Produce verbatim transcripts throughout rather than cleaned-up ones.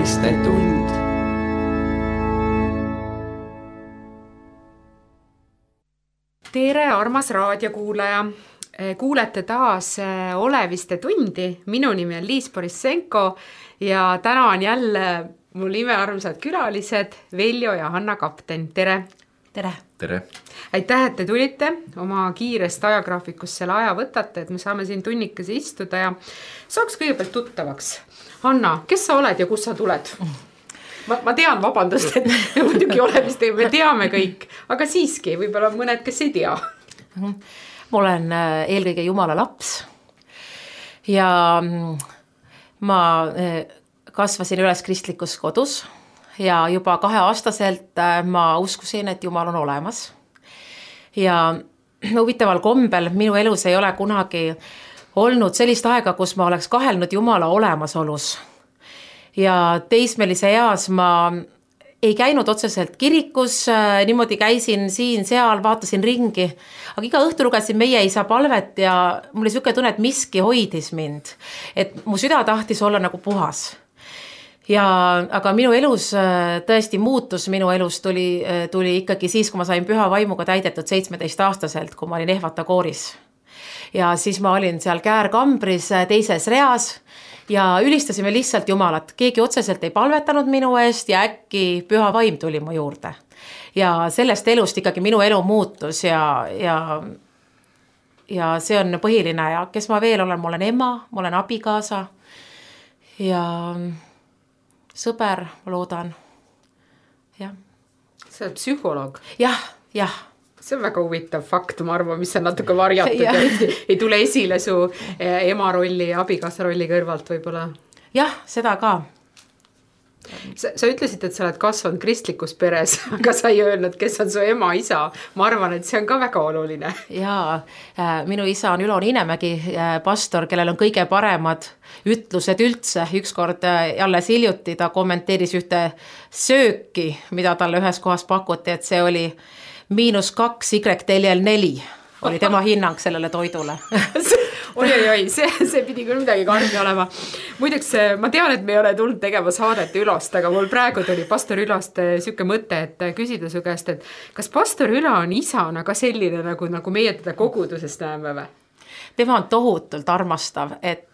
Oleviste tund. Tere, armas raadiokuulaja! Kuulete taas Oleviste tundi. Minu nimi on Liis Borissenko ja täna on jälle mul imearmsad külalised Veljo ja Hanna Kapten. Tere! Tere! Tere! Aitäh, et te tulite. Oma kiirest ajagraafikust selle aja võtate, et me saame siin tunnikese istuda ja saaks kõigepealt tuttavaks. Hanna, kes sa oled ja kus sa tuled? Ma, ma tean, vabandust, et me muidugi Oleviste, me teame kõik, aga siiski võib-olla mõned, kes ei tea. Ma olen eelkõige Jumala laps ja ma kasvasin üles kristlikus kodus ja juba kaheaastaselt ma uskusin, et Jumal on olemas. Ja huvitaval kombel minu elus ei ole kunagi olnud sellist aega, kus ma oleks kahelnud Jumala olemasolus. Ja teismelise eas ma ei käinud otseselt kirikus, niimoodi käisin siin, seal, vaatasin ringi, aga iga õhtu lugesin meie isa palvet ja mul oli siuke tunne, et miski hoidis mind, et mu süda tahtis olla nagu puhas. Ja, aga minu elus tõesti muutus, minu elus tuli, tuli ikkagi siis, kui ma sain püha vaimuga täidetud seitsmeteist aastaselt, kui ma olin Ehvata kooris. Ja siis ma olin seal käärkambris teises reas ja ülistasime lihtsalt Jumalat. Keegi otseselt ei palvetanud minu eest ja äkki püha vaim tuli mu juurde. Ja sellest elust ikkagi minu elu muutus ja, ja, ja see on põhiline. Ja kes ma veel olen? Ma olen ema, ma olen abikaasa ja sõber, ma loodan. Ja. Sa oled psühholoog? Jah, jah. See on väga huvitav fakt, ma arvan, mis on natuke varjatud ja ei, ei tule esile su ema rolli ja abikaasa rolli kõrvalt võib-olla. Jah, seda ka. Sa, sa ütlesid, et sa oled kasvanud kristlikus peres, aga sa ei öelnud, kes on su ema, isa. Ma arvan, et see on ka väga oluline. Jaa, minu isa on Ülo Niinemägi, pastor, kellel on kõige paremad ütlused üldse. Ükskord alles hiljuti ta kommenteeris ühte sööki, mida talle ühes kohas pakuti, et see oli miinus kaks Y teljel neli oli tema hinnang sellele toidule. oi, oi, oi, see, see pidi küll midagi karmi olema. Muideks, ma tean, et me ei ole tulnud tegema saadet Ülost, aga mul praegu tuli pastor Ülost süke mõte, et küsida su käest, et kas pastor Ülo on isana ka selline, nagu, nagu meie teda kogudusest näeme või? Tema on tohutult armastav, et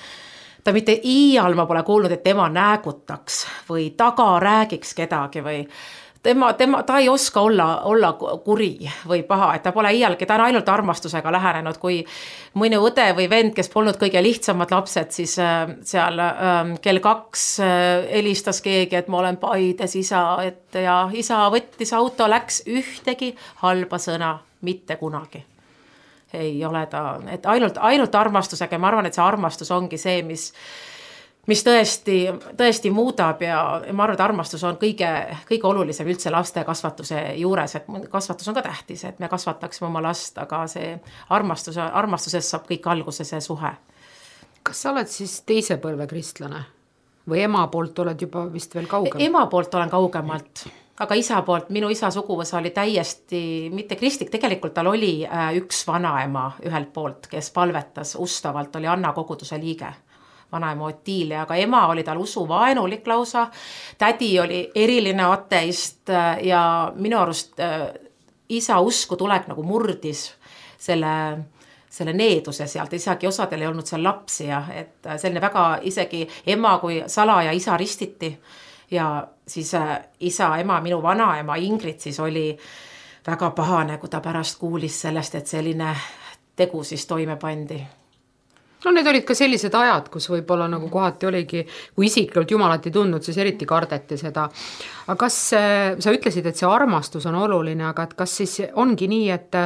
ta mitte iial ma pole kuulnud, et tema näägutaks või taga räägiks kedagi või Tema, tema, ta ei oska olla, olla kuri või paha, et ta pole iialgi, ta on ainult armastusega lähenenud, kui mõni õde või vend, kes polnud kõige lihtsamad lapsed, siis äh, seal äh, kell kaks äh, helistas keegi, et ma olen Paides isa, et ja isa võttis auto, läks ühtegi halba sõna, mitte kunagi. Ei ole ta, et ainult, ainult armastusega, ma arvan, et see armastus ongi see, mis mis tõesti, tõesti muudab ja ma arvan, et armastus on kõige, kõige olulisem üldse laste kasvatuse juures, et kasvatus on ka tähtis, et me kasvataksime oma last, aga see armastus, armastuses saab kõik alguse see suhe. Kas sa oled siis teise põlve kristlane? Või ema poolt oled juba vist veel kaugem? Ema poolt olen kaugemalt, aga isa poolt, minu isa suguvõsa oli täiesti mitte kristlik, tegelikult tal oli üks vanaema ühelt poolt, kes palvetas ustavalt, oli Anna koguduse liige. Vanaema Otiilia, aga ema oli tal usuvaenulik lausa, tädi oli eriline ateist ja minu arust isa usku tulek nagu murdis selle, selle needuse sealt, isegi osadel ei olnud seal lapsi ja et selline väga isegi ema kui salaja isa ristiti ja siis isa, ema, minu vanaema Ingrid siis oli väga pahane, kui ta pärast kuulis sellest, et selline tegu siis toime pandi. No need olid ka sellised ajad, kus võib-olla nagu kohati oligi, kui isiklikult Jumalat ei tundnud, siis eriti kardeti seda. Aga kas sa ütlesid, et see armastus on oluline, aga kas siis ongi nii, et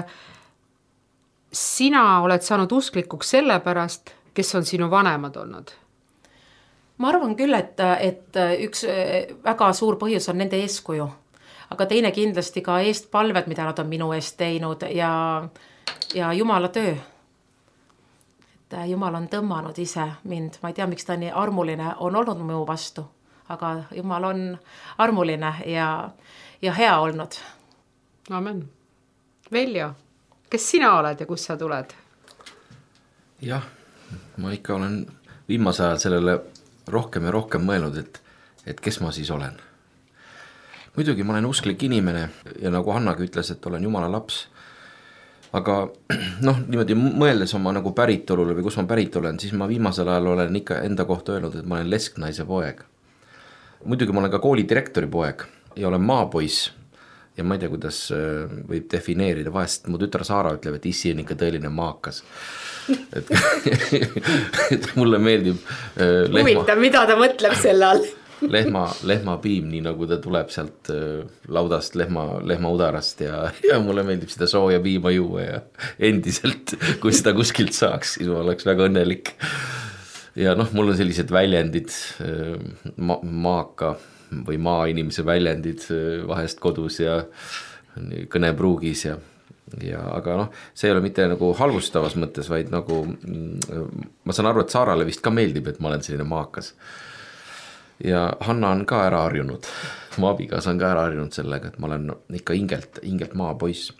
sina oled saanud usklikuks selle pärast, kes on sinu vanemad olnud? Ma arvan küll, et, et üks väga suur põhjus on nende eeskuju, aga teine kindlasti ka eestpalved, mida nad on minu eest teinud ja, ja Jumala töö. Jumal on tõmmanud ise mind, ma ei tea, miks ta nii armuline on olnud mu vastu, aga Jumal on armuline ja, ja hea olnud. Amen. Veljo, kes sina oled ja kus sa tuled? Jah, ma ikka olen viimase ajal sellele rohkem ja rohkem mõelnud, et, et kes ma siis olen. Muidugi ma olen usklik inimene ja nagu Hannagi ütles, et olen Jumala laps, aga noh, niimoodi mõeldes oma nagu päritolule või kus ma pärit olen, siis ma viimasel ajal olen ikka enda kohta öelnud, et ma olen lesknaise poeg. Muidugi ma olen ka kooli direktori poeg ja olen maapoiss ja ma ei tea, kuidas võib defineerida, vahest mu tütar Saara ütleb, et issi on ikka tõeline maakas. Et, et mulle meeldib lehma. Huvitav, mida ta mõtleb selle all? lehma, lehmapiim, nii nagu ta tuleb sealt laudast lehma, lehma udarast ja, ja mulle meeldib seda sooja piima juua ja endiselt, kui seda kuskilt saaks, siis ma oleks väga õnnelik. Ja noh, mul on sellised väljendid ma, maaka või maainimese väljendid vahest kodus ja kõnepruugis ja, ja aga noh, see ei ole mitte nagu halvustavas mõttes, vaid nagu ma saan aru, et Saarale vist ka meeldib, et ma olen selline maakas. Ja Hanna on ka ära harjunud, mu abigas on ka ära harjunud sellega, et ma olen ikka hingelt, hingelt maapoiss.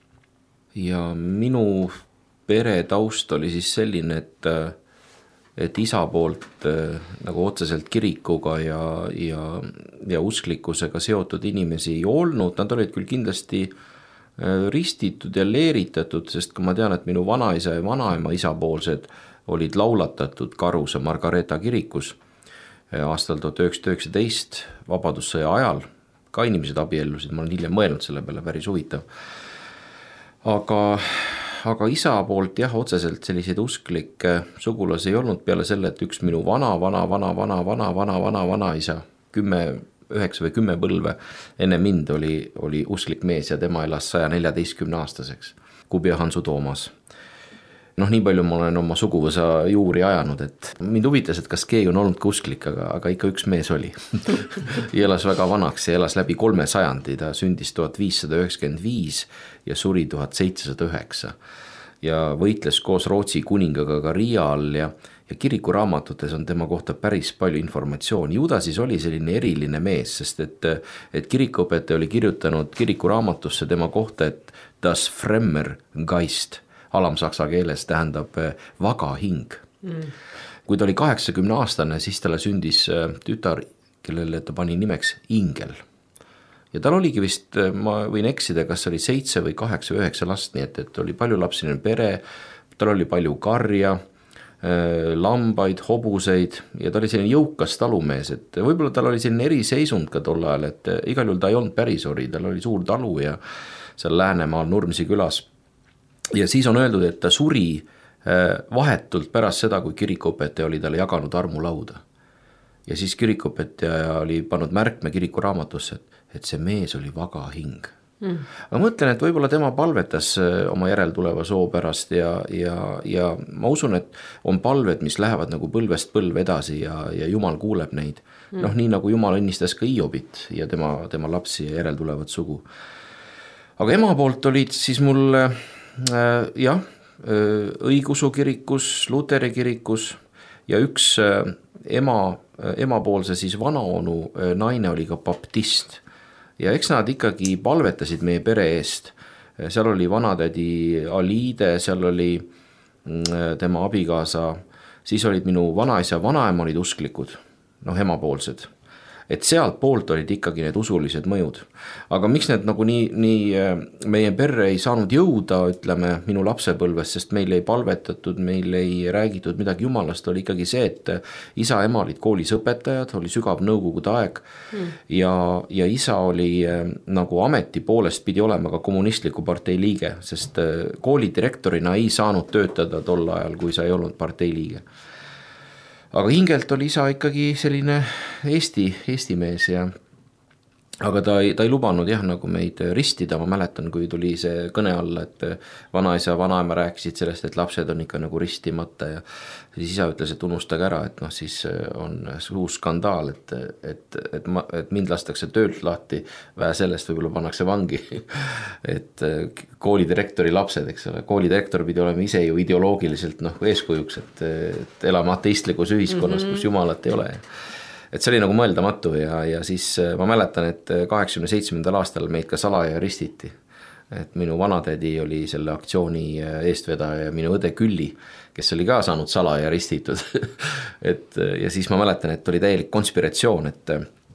Ja minu pere taust oli siis selline, et, et isa poolt nagu otseselt kirikuga ja, ja, ja usklikkusega seotud inimesi ei olnud, nad olid küll kindlasti ristitud ja leeritatud, sest kui ma tean, et minu vanaisa ja vanaema isapoolsed olid laulatatud Karuse Margareeta kirikus, aastal tuhat üheksasada üheksateist vabadussõja ajal, ka inimesed abiellusid, ma olen hiljem mõelnud selle peale, päris huvitav. Aga, aga isa poolt jah, otseselt selliseid usklikke sugulasi ei olnud peale selle, et üks minu vana, vana, vana, vana, vana, vana, vana, vana isa, kümme, üheksa või kümme põlve enne mind oli, oli usklik mees ja tema elas saja neljateistkümne aastaseks, Kubja Hansu Toomas. Noh, nii palju ma olen oma suguvõsa juuri ajanud, et mind huvitas, et kas keegi on olnud ka usklik, aga, aga ikka üks mees oli. ja elas väga vanaks ja elas läbi kolme sajandi, ta sündis tuhat viissada üheksakümmend viis ja suri tuhat seitsesada üheksa. Ja võitles koos Rootsi kuningaga ka Riia all ja, ja kirikuraamatutes on tema kohta päris palju informatsiooni. Ju ta siis oli selline eriline mees, sest et, et kirikuõpetaja oli kirjutanud kirikuraamatusse tema kohta, et das Fremmer Geist, alamsaksa keeles tähendab vaga hing. Mm. Kui ta oli kaheksakümne aastane, siis talle sündis tütar, kellele ta pani nimeks Ingel. Ja tal oligi vist, ma võin eksida, kas oli seitse või kaheksa või üheksa last, nii et, et oli palju lapsiline pere, tal oli palju karja, lambaid, hobuseid ja ta oli selline jõukas talumees, et võib-olla tal oli selline eriseisund ka tol ajal, et igal juhul ta ei olnud pärisori, tal oli suur talu ja seal Läänemaal Nurmsi külas. Ja siis on öeldud, et ta suri vahetult pärast seda, kui kirikuõpetaja oli talle jaganud armulauda. Ja siis kirikuõpetaja oli pannud märkme kirikuraamatusse, et, et see mees oli vaga hing. Mm. Ma mõtlen, et võib-olla tema palvetas oma järeltuleva soo pärast ja, ja, ja ma usun, et on palved, mis lähevad nagu põlvest põlv edasi ja, ja Jumal kuuleb neid. Mm. Noh, nii nagu Jumal õnnistas ka Hiobit ja tema, tema lapsi ja järeltulevat sugu. Aga ema poolt olid siis mul jah, õigusu kirikus, Luteri kirikus ja üks ema, emapoolse siis vanaonu naine oli ka baptist ja eks nad ikkagi palvetasid meie pere eest. Seal oli vanatädi Aliide, seal oli tema abikaasa, siis olid minu vanaisa, vanaema olid usklikud, noh emapoolsed. Et sealt poolt olid ikkagi need usulised mõjud. Aga miks need nagu nii, nii meie perre ei saanud jõuda, ütleme, minu lapsepõlves, sest meil ei palvetatud, meil ei räägitud midagi Jumalast, oli ikkagi see, et isa ja ema olid koolis õpetajad, oli sügav nõukogude aeg mm. ja, ja isa oli nagu ameti poolest pidi olema ka kommunistliku partei liige, sest kooli direktorina ei saanud töötada tol ajal, kui sa ei olnud partei liige. Aga hingelt oli isa ikkagi selline Eesti, Eesti mees ja aga ta ei, ta ei lubanud jah, nagu meid ristida, ma mäletan, kui tuli see kõne alla, et vanaisa ja vanaema rääkisid sellest, et lapsed on ikka nagu ristimata ja siis isa ütles, et unustage ära, et noh, siis on suur skandaal, et, et, et, ma, et mind lastakse töölt lahti, vähe sellest võib-olla pannakse vangi, et koolidirektori lapsed, eks ole, koolidirektor pidi olema ise ju ideoloogiliselt noh, eeskujuks, et, et elame ateistlikus ühiskonnas, mm-hmm. kus Jumalat ei ole. Et see oli nagu mõeldamatu ja, ja siis ma mäletan, et kaheksakümne seitsmendal aastal meid ka salaja ristiti. Et minu vanatädi oli selle aktsiooni eestvedaja ja minu õde Külli, kes oli ka saanud salaja ristitud. et, ja siis ma mäletan, et oli täielik konspiratsioon, et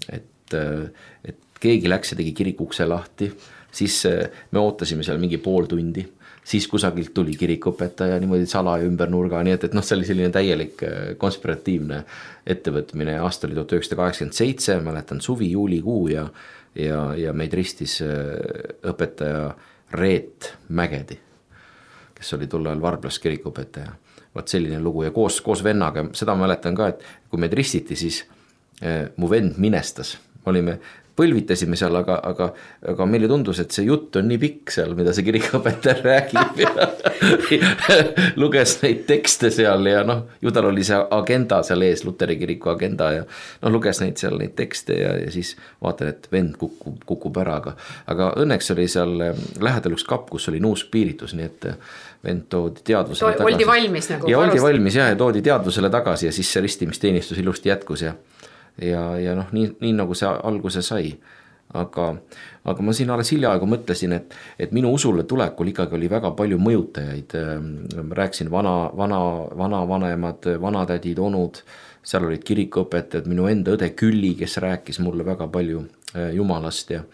et, et keegi läks ja tegi kirikukse lahti, siis me ootasime seal mingi pool tundi, siis kusagilt tuli kirikuõpetaja niimoodi salaja ümber nurga, nii et, et noh, see oli selline täielik konspiratiivne ettevõtmine. Aasta oli tuhat üheksasada kaheksakümmend seitse, mäletan suvi, juulikuu ja, ja, ja meid ristis õpetaja Reet Mägedi, kes oli tol ajal Varblas kirikuõpetaja. Vaat selline lugu ja koos, koos vennaga, seda mäletan ka, et kui meid ristiti, siis eh, mu vend minestas, olime põlvitasime seal, aga, aga, aga meile tundus, et see jutt on nii pikk seal, mida see kirikuõpetaja räägib ja luges neid tekste seal ja noh, ju tal oli see agenda seal ees, Luteri kiriku agenda ja noh, luges neid seal neid tekste ja, ja siis vaatan, et vend kukub, kukub ära, aga, aga õnneks oli seal lähedal üks kapp, kus oli nuuskpiiritus, nii et vend toodi teadvusele to, tagasi. Oldi valmis nagu. Ja oldi valmis ja, ja toodi teadvusele tagasi ja siis see ristimisteenistus ilusti jätkus ja ja, ja noh, nii, nii nagu see alguse sai, aga, aga ma siin alles hiljaaegu mõtlesin, et, et minu usule tulekul ikkagi oli väga palju mõjutajaid, rääkisin vana, vana, vana vanemad, vanatädid, onud, seal olid kirikuõpetajad, minu enda õde Külli, kes rääkis mulle väga palju Jumalast ja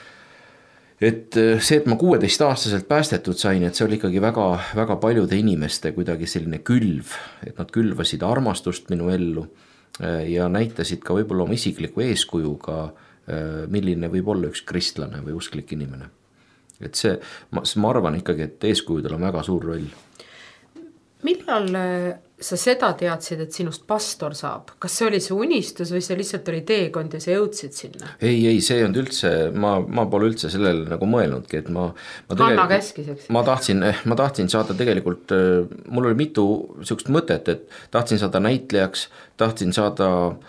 et see, et ma kuueteist aastaselt päästetud sain, et see oli ikkagi väga, väga paljude inimeste kuidagi selline külv, et nad külvasid armastust minu ellu ja näitasid ka võib-olla oma isikliku eeskujuga, milline võib olla üks kristlane või usklik inimene. Et see, ma, ma arvan ikkagi, et eeskujudel on väga suur roll. Millal sa seda teadsid, et sinust pastor saab? Kas see oli see unistus või see lihtsalt oli teekond ja sa jõudsid sinna? Ei, ei, see on üldse, ma, ma pole üldse sellele nagu mõelnudki, et ma, ma Hanna käskis, eks? Ma tahtsin, ma tahtsin saada tegelikult, mul oli mitu sihukest mõtet, et tahtsin saada näitlejaks, tahtsin saada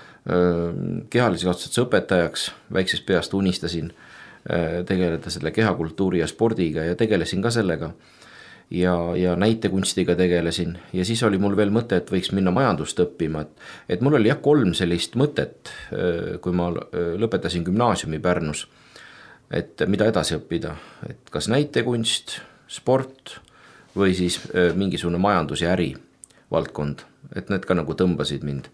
kehalise kasvatuse õpetajaks, väiksest peast unistasin tegeleda selle kehakultuuri ja spordiga ja tegelesin ka sellega. Ja, ja näitekunstiga tegelesin ja siis oli mul veel mõte, et võiks minna majandust õppima, et, et mul oli jah kolm sellist mõtet, kui ma lõpetasin gümnaasiumi Pärnus, et mida edasi õppida, et kas näitekunst, sport või siis mingisugune majandus ja äri valdkond, et need ka nagu tõmbasid mind.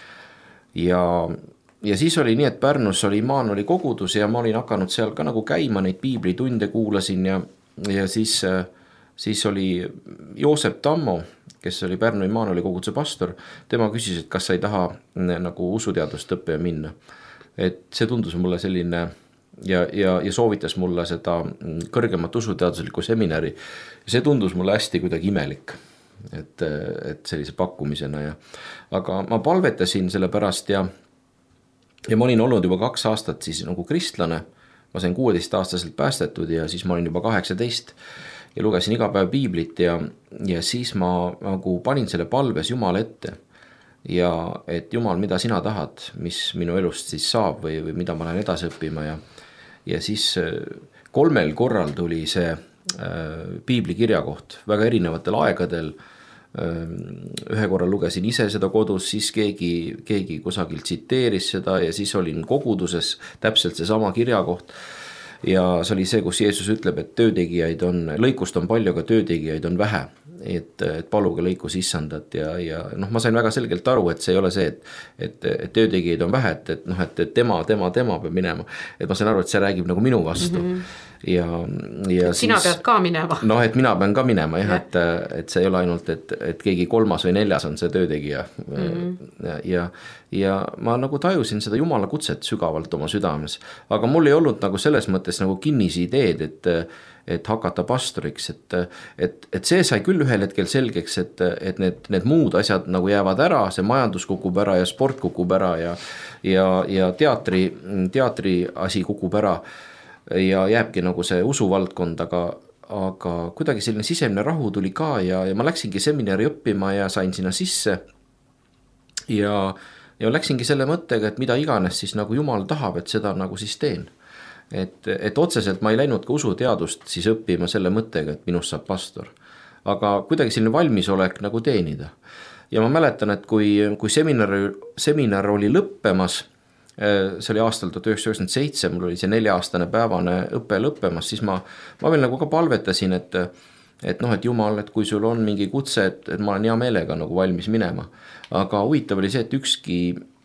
Ja, ja siis oli nii, et Pärnus oli Immanueli kogudus ja ma olin hakanud seal ka nagu käima, neid piiblitunde kuulasin ja, ja siis siis oli Joosep Tammo, kes oli Pärnu Immanueli koguduse pastor, tema küsis, et kas sa ei taha nagu usuteadust õppima minna. Et see tundus mulle selline ja, ja, ja soovitas mulle seda kõrgemat usuteaduslikku seminari. See tundus mulle hästi kuidagi imelik, et, et sellise pakkumisena. Ja, aga ma palvetasin selle pärast ja, ja ma olin olnud juba kaks aastat siis nagu kristlane. Ma sain kuueteist aastaselt päästetud ja siis ma olin juba kaheksateist ja lugesin iga päev piiblit ja, ja siis ma nagu panin selle palves Jumala ette ja et Jumal, mida sina tahad, mis minu elust siis saab või, või mida ma lähen edasi õppima ja, ja siis kolmel korral tuli see äh, piibli kirjakoht väga erinevatel aegadel. Ühe korral lugesin ise seda kodus, siis keegi, keegi kusagil tsiteeris seda ja siis olin koguduses täpselt see sama kirjakoht. Ja see oli see, kus Jeesus ütleb, et töötegijaid on, lõikust on palju, aga töötegijaid on vähe, et, et paluge lõikus issandat ja, ja noh, ma sain väga selgelt aru, et see ei ole see, et, et, et töötegijaid on vähe, et, et noh, et, et tema, tema, tema peab minema, et ma sain aru, et see räägib nagu minu vastu mm-hmm. ja, ja sina siis, pead ka minema. Noh, et mina pean ka minema jah, et, et see ei ole ainult, et, et keegi kolmas või neljas on see töötegija mm-hmm. ja, ja, ja ma nagu tajusin seda Jumala kutset sügavalt oma südames, aga mul ei olnud nagu selles mõttes nagu kinnisi ideed, et, et hakata pastoriks, et, et, et see sai küll ühel hetkel selgeks, et, et need, need muud asjad nagu jäävad ära, see majandus kukub ära ja sport kukub ära ja, ja, ja teatri, teatri asi kukub ära ja jääbki nagu see usuvaldkond, aga, aga kuidagi selline sisemine rahu tuli ka ja, ja ma läksingi seminari õppima ja sain sinna sisse ja, ja läksingi selle mõttega, et mida iganes siis nagu Jumal tahab, et seda nagu siis teen. Et, et otseselt ma ei läinud ka usuteadust siis õppima selle mõttega, et minust saab pastor. Aga kuidagi selline valmisolek nagu teenida. Ja ma mäletan, et kui, kui seminar, seminar oli lõppemas, see oli aastal tuhat üheksasada üheksakümmend seitse, mul oli see nelja-aastane päevane õppe lõppemas, siis ma, ma veel nagu ka palvetasin, et, et noh, et Jumal, et kui sul on mingi kutse, et, et ma olen hea meelega nagu valmis minema. Aga huvitav oli see, et ükski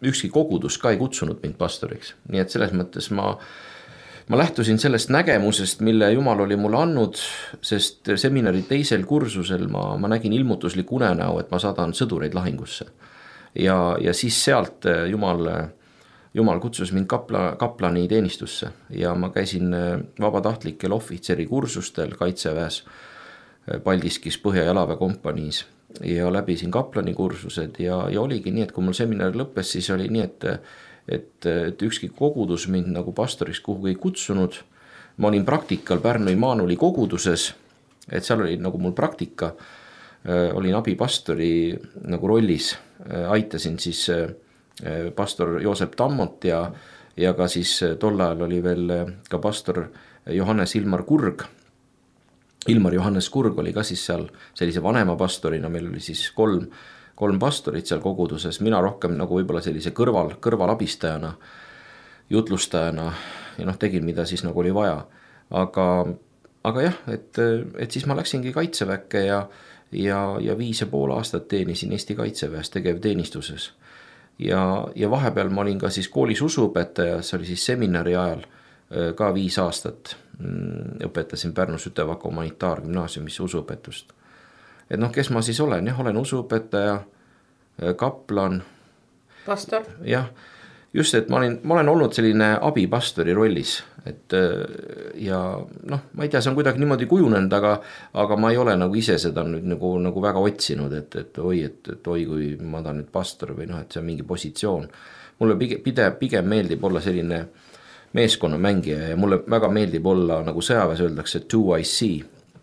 ükski kogudus ka ei kutsunud mind pastoriks, nii et selles mõttes ma ma lähtusin sellest nägemusest, mille Jumal oli mulle andnud, sest seminari teisel kursusel ma, ma nägin ilmutuslik unenäo, et ma saadan sõdureid lahingusse. Ja, ja siis sealt Jumal, Jumal kutsus mind kapla, kaplani teenistusse ja ma käisin vabatahtlikel ohvitseri kursustel Kaitseväes, Paldiskis Põhja- ja Jalaväekompaniis ja läbisin kaplani kursused ja, ja oligi nii, et kui mul seminar lõppes, siis oli nii, et Et, et ükski kogudus mind nagu pastoriks kuhugi ei kutsunud. Ma olin praktikal Pärnu Immanueli koguduses, et seal oli nagu mul praktika, olin abipastori nagu rollis, aitasin siis pastor Joosep Tammot ja, ja ka siis tol ajal oli veel ka pastor Johannes Ilmar Kurg. Ilmar Johannes Kurg oli ka siis seal sellise vanema pastorina, meil oli siis kolm kolm pastorit seal koguduses, mina rohkem nagu võib-olla sellise kõrval, kõrvalabistajana, jutlustajana ja noh, tegin, mida siis nagu oli vaja. Aga, aga jah, et, et siis ma läksingi Kaitseväkke ja, ja, ja viis ja pool aastat teenisin Eesti Kaitseväes tegevteenistuses. Ja, ja vahepeal ma olin ka siis koolis usuõpetaja, see oli siis seminari ajal ka viis aastat. Õpetasin Pärnu Sütevaka humanitaargümnaasiumis usuõpetust. Et noh, kes ma siis olen? Jah, olen usuõpetaja, kaplan. Pastor. Jah, just, et ma olen, ma olen olnud selline abipastori rollis. Et, ja noh, ma ei tea, see on kuidagi niimoodi kujunenud, aga, aga ma ei ole nagu ise seda nüüd nagu, nagu väga otsinud, et, et oi, et, et oi, kui ma tahan nüüd pastor või noh, et see on mingi positsioon. Mulle pigem, pigem meeldib olla selline meeskonnamängija ja mulle väga meeldib olla, nagu sõjaväes öeldakse, two I see.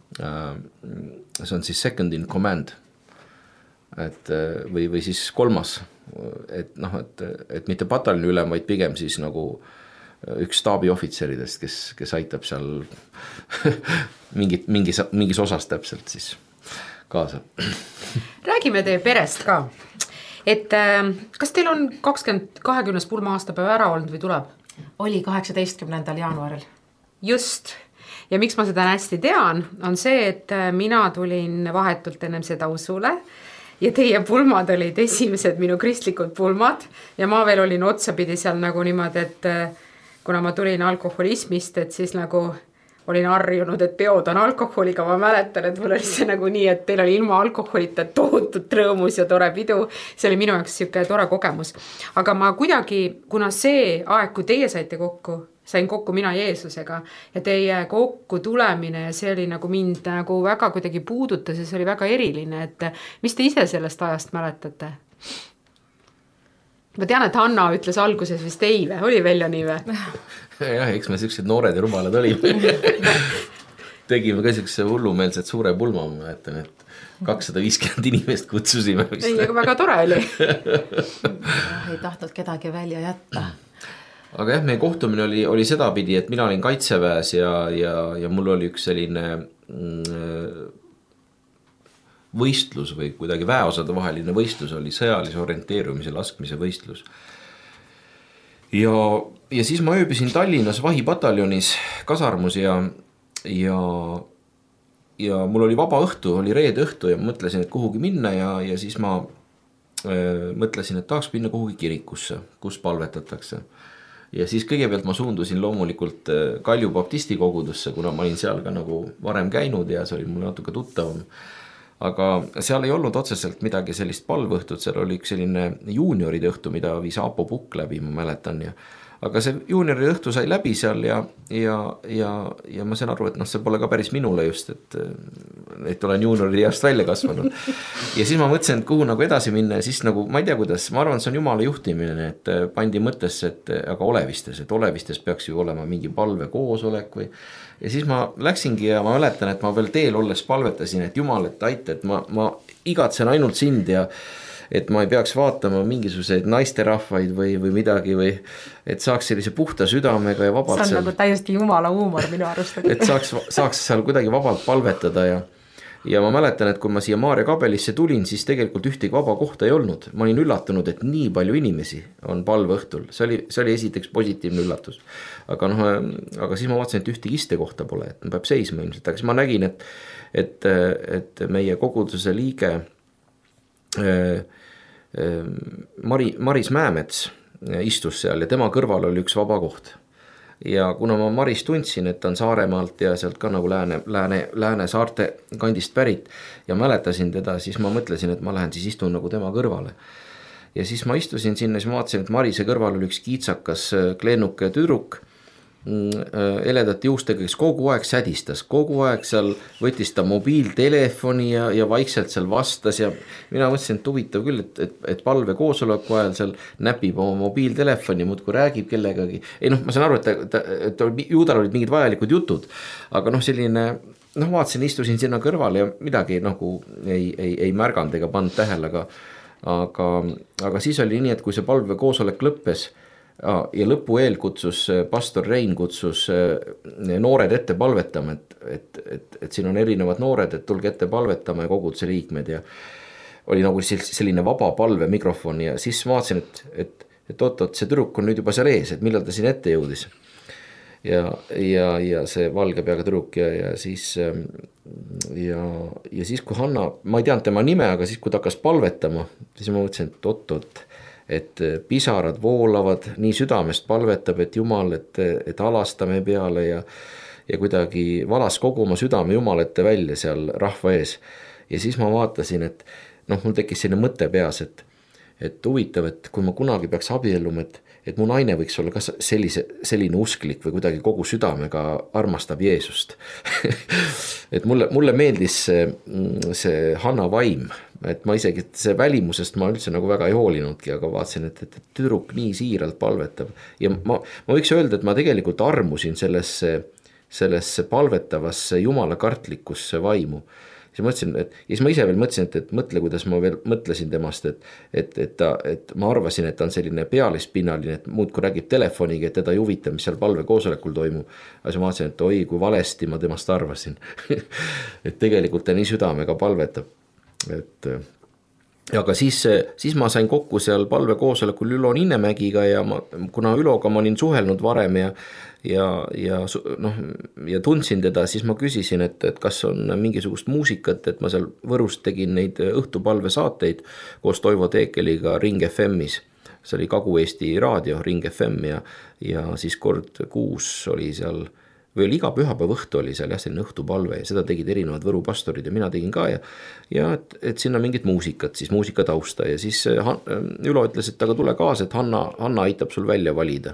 See on siis second in command, et või, või siis kolmas, et noh, et, et mitte pataljoni ülem, vaid pigem siis nagu üks staabiohvitseridest, kes, kes aitab seal mingit, mingis, mingis osas täpselt siis kaasa. Räägime teie perest ka, et kas teil on kakskümmend, kahekümnes pulma aastapäev ära olnud või tuleb? Oli kaheksateistkümnendal jaanuaril. Just. Ja miks ma seda hästi tean, on see, et mina tulin vahetult ennem seda usule ja teie pulmad olid esimesed minu kristlikud pulmad ja ma veel olin otsapidi seal nagu niimoodi, et kuna ma tulin alkoholismist, et siis nagu olin harjunud, et peod on alkoholiga, ma mäletan, et mul oli see nagu nii, et teil oli ilma alkoholita tohutut rõõmus ja tore pidu, see oli minu jaoks siuke tore kogemus. Aga ma kuidagi, kuna see aeg, kui teie saite kokku, sain kokku mina Jeesusega ja teie kokku tulemine ja see oli nagu mind nagu väga kuidagi puudutas ja see oli väga eriline, et mis te ise sellest ajast mäletate? Ma tean, et Hanna ütles alguses vist ei või, oli Veljo nii või? Jah, eks me sellised noored ja rumalad olime. Tegime ka selline hullumeelset suure pulma, ma mäletan, et kakssada viiskümmend inimest kutsusime. Ei, aga väga tore oli. Ei tahtnud kedagi välja jätta. Aga jah, meie kohtumine oli, oli sedapidi, et mina olin Kaitseväes ja, ja, ja mul oli üks selline mm, võistlus või kuidagi väeosade vaheline võistlus oli sõjalise orienteerumise laskmise võistlus. Ja, ja siis ma ööbisin Tallinnas vahipataljonis kasarmus ja, ja, ja mul oli vaba õhtu, oli reede õhtu ja mõtlesin, et kuhugi minna ja, ja siis ma äh, mõtlesin, et tahaks minna kuhugi kirikusse, kus palvetatakse. Ja siis kõigepealt ma suundusin loomulikult Kalju baptisti kogudusse, kuna ma olin seal ka nagu varem käinud ja see oli mulle natuke tuttavam. Aga seal ei olnud otseselt midagi sellist palvõhtut, seal oli üks selline juunioride õhtu, mida viis Aapo Pukk läbi, ma mäletan. Ja, aga see juunioride õhtu sai läbi seal ja, ja, ja, ja ma sain aru, et noh, see pole ka päris minule just, et, et olen juunioride east välja kasvanud. Ja siis ma mõtlesin, et kuhu nagu edasi minna ja siis nagu, ma ei tea kuidas, ma arvan, see on Jumala juhtimine, et pandi mõttesse, et aga Olevistes, et Olevistes peaks ju olema mingi palve koosolek või. Ja siis ma läksingi ja ma mäletan, et ma veel teel olles palvetasin, et Jumal, et aita, et ma, ma igatsen ainult sind ja et ma ei peaks vaatama mingisuguseid naisterahvaid või, või midagi või et saaks sellise puhta südamega ja vabalt. See on seal, nagu täiesti Jumala huumor minu arust. Et saaks, saaks seal kuidagi vabalt palvetada ja ja ma mäletan, et kui ma siia Maarja Kabelisse tulin, siis tegelikult ühtegi vaba kohta ei olnud. Ma olin üllatunud, et nii palju inimesi on palve õhtul. See oli, see oli esiteks positiivne üllatus. Aga, noh, aga siis ma vaatasin, et ühtegi iste kohta pole, et ma peab seisma ilmselt. Aga siis ma nägin, et, et, et meie koguduse liige äh, Mari, Maris Mäemets istus seal ja tema kõrval oli üks vaba koht. Ja kuna ma Maris tundsin, et ta on Saaremaalt ja sealt ka nagu lääne, lääne, lääne saarte kandist pärit ja mäletasin teda, siis ma mõtlesin, et ma lähen siis istun nagu tema kõrvale. Ja siis ma istusin sinna, siis ma vaatasin, et Marise kõrval oli üks kiitsakas kleenuke tüdruk, eledati juustega, kes kogu aeg sädistas, kogu aeg seal võttis ta mobiiltelefoni ja, ja vaikselt seal vastas ja mina mõtlesin, et huvitav küll, et, et, et palve koosoleku ajal seal näpib oma mobiiltelefoni, muudkui räägib kellegagi. Ei noh, ma saan aru, et, ta, et, et juudal olid mingid vajalikud jutud, aga noh, selline, noh vaatasin, istusin sinna kõrvale ja midagi nagu ei, ei, ei märganud ega pannud tähele, aga, aga, aga siis oli nii, et kui see palve koosolek lõppes, ja lõpu eel kutsus pastor Rein kutsus noored ette palvetama, et, et, et, et siin on erinevad noored, et tulge ette palvetama ja koguduse liikmed ja oli nagu selline vaba palve mikrofon ja siis ma vaatasin, et, et, et oot, oot, see tüdruk on nüüd juba seal ees, et millal ta siin ette jõudis. Ja, ja, ja see valge peaga tüdruk ja, ja siis ja, ja siis kui Hanna, ma ei teadnud tema nime, aga siis kui ta hakkas palvetama, siis ma mõtlesin, et oot, oot, et pisarad voolavad, nii südamest palvetab, et Jumal, et, et alastame peale ja, ja kuidagi valas kogu oma südame Jumal ette välja seal rahva ees. Ja siis ma vaatasin, et noh, mul tekkis selline mõte peas, et, et huvitav, et kui ma kunagi peaks abielluma, et, et mu naine võiks olla ka sellise, selline usklik või kuidagi kogu südamega armastab Jeesust. et mulle, mulle meeldis see, see Hanna vaim, et ma isegi see välimusest ma üldse nagu väga ei hoolinudki, aga vaatasin, et, et, et tüdruk nii siiralt palvetab ja ma, ma võiks öelda, et ma tegelikult armusin sellesse, sellesse palvetavasse jumala kartlikusse vaimu. Siis mõtlesin, et, ja siis ma ise veel mõtlesin, et, et mõtle, kuidas ma veel mõtlesin temast, et, et, et, ta, et ma arvasin, et ta on selline pealispinnaline, et muud kui räägib telefoniga, et teda ei huvita, mis seal palve koosolekul toimub. Aga siis ma vaatasin, et oi, kui valesti ma temast arvasin. et tegelikult ta nii südamega palvetab. Et, aga siis, siis ma sain kokku seal palve koosolekul Ülo Ninnemägiga ja ma, kuna Üloga ma olin suhelnud varem ja, ja, ja, noh, ja tundsin teda, siis ma küsisin, et, et kas on mingisugust muusikat, et ma seal Võrust tegin neid õhtupalve saateid koos Toivo Teekeliga Ring F M-is. See oli Kagu-Eesti raadio Ring F M ja, ja siis kord kuus oli seal või oli iga pühapäeva õhtu oli seal jah, selline õhtupalve ja seda tegid erinevad Võru pastorid ja mina tegin ka ja, ja et, et sinna mingit muusikat, siis muusika tausta ja siis Ülo ütles, et aga tule kaasa, et Hanna, Hanna aitab sul välja valida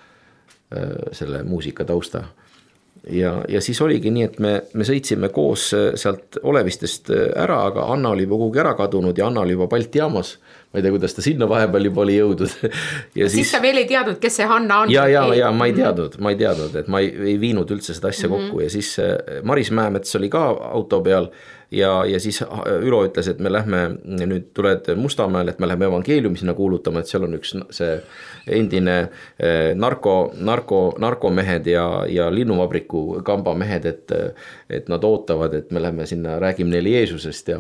selle muusika tausta. Ja, ja siis oligi nii, et me, me sõitsime koos sealt Olevistest ära, aga Hanna oli kogugi ära kadunud ja Hanna oli juba Balti jaamas. Ma ei tea, kuidas ta sinna vahepeal juba oli jõudnud. ja siis, siis sa veel ei teadnud, kes see Hanna on? Ja, ja, ja ma ei teadnud, ma ei teadnud, et ma ei, ei viinud üldse seda asja kokku mm-hmm. ja siis Maris Mäemets oli ka auto peal ja, ja siis Ülo ütles, et me lähme, nüüd tuled Mustamäel, et me lähme evangeeliumi sinna kuulutama, et seal on üks see endine narko, narko, narkomehed ja, ja linnuvabriku kamba mehed, et, et nad ootavad, et me lähme sinna, räägime neile Jeesusest ja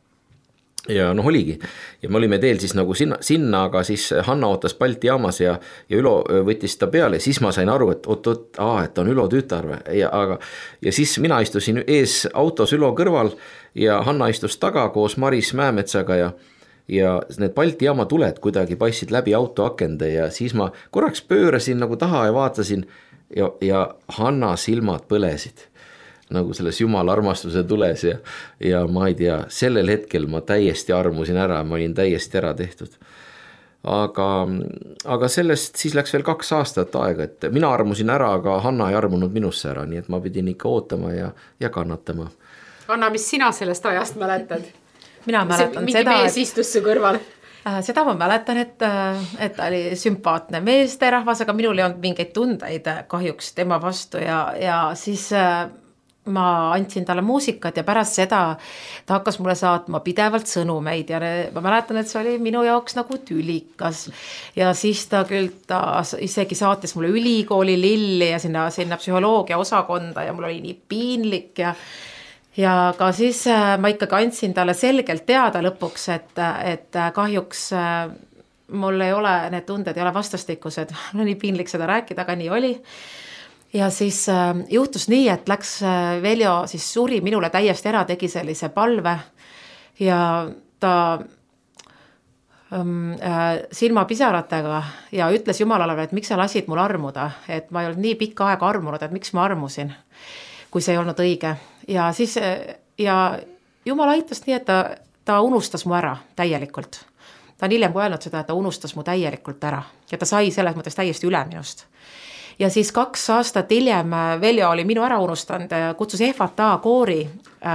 ja noh oligi ja me olime teel siis nagu sinna, sinna aga siis Hanna ootas Balti jaamas ja, ja Ülo võttis ta peale, siis ma sain aru, et oot, oot, aa, et on Ülo tütar ja, aga, ja siis mina istusin ees autos Ülo kõrval ja Hanna istus taga koos Maris Mäemetsaga ja, ja need Balti jaama tuled kuidagi paistsid läbi auto akende ja siis ma korraks pöörasin nagu taha ja vaatasin ja, ja Hanna silmad põlesid nagu selles jumala armastuse tules ja, ja ma ei tea, sellel hetkel ma täiesti armusin ära, ma olin täiesti ära tehtud. Aga, aga sellest siis läks veel kaks aastat aega, et mina armusin ära, aga Hanna ei armunud minusse ära, nii et ma pidin ikka ootama ja, ja kannatama. Anna, mis sina sellest ajast mäletad? Mina mäletan See, seda, et istus su kõrval. Seda ma mäletan, et, et oli sümpaatne meesterahvas, aga minul ei olnud mingeid tundeid kahjuks tema vastu ja, ja siis ma andsin talle muusikat ja pärast seda ta hakkas mulle saatma pidevalt sõnumeid ja ma mäletan, et see oli minu jaoks nagu tülikas ja siis ta küll ta isegi saatis mulle ülikooli lilli ja sinna, sinna psühholoogia osakonda ja mul oli nii piinlik ja ja ka siis ma ikkagi andsin talle selgelt teada lõpuks, et, et kahjuks mul ei ole, need tunded ei ole vastastikused, mul on nii piinlik seda rääkida, aga nii oli. Ja siis äh, juhtus nii, et läks äh, Veljo siis suri minule täiesti ära, tegi sellise palve ja ta silmapisaratega ja ütles Jumalale, et miks sa lasid mul armuda, et ma ei olnud nii pikka aega armunud, et miks ma armusin, kui see ei olnud õige. Ja siis, ja Jumal aitas nii, et ta, ta unustas mu ära täielikult. Ta on hiljem kui öelnud seda, et ta unustas mu täielikult ära ja ta sai selles mõttes täiesti üle minust. Ja siis kaks aastat hiljem Veljo oli minu ära unustanud, kutsus Ehvata koori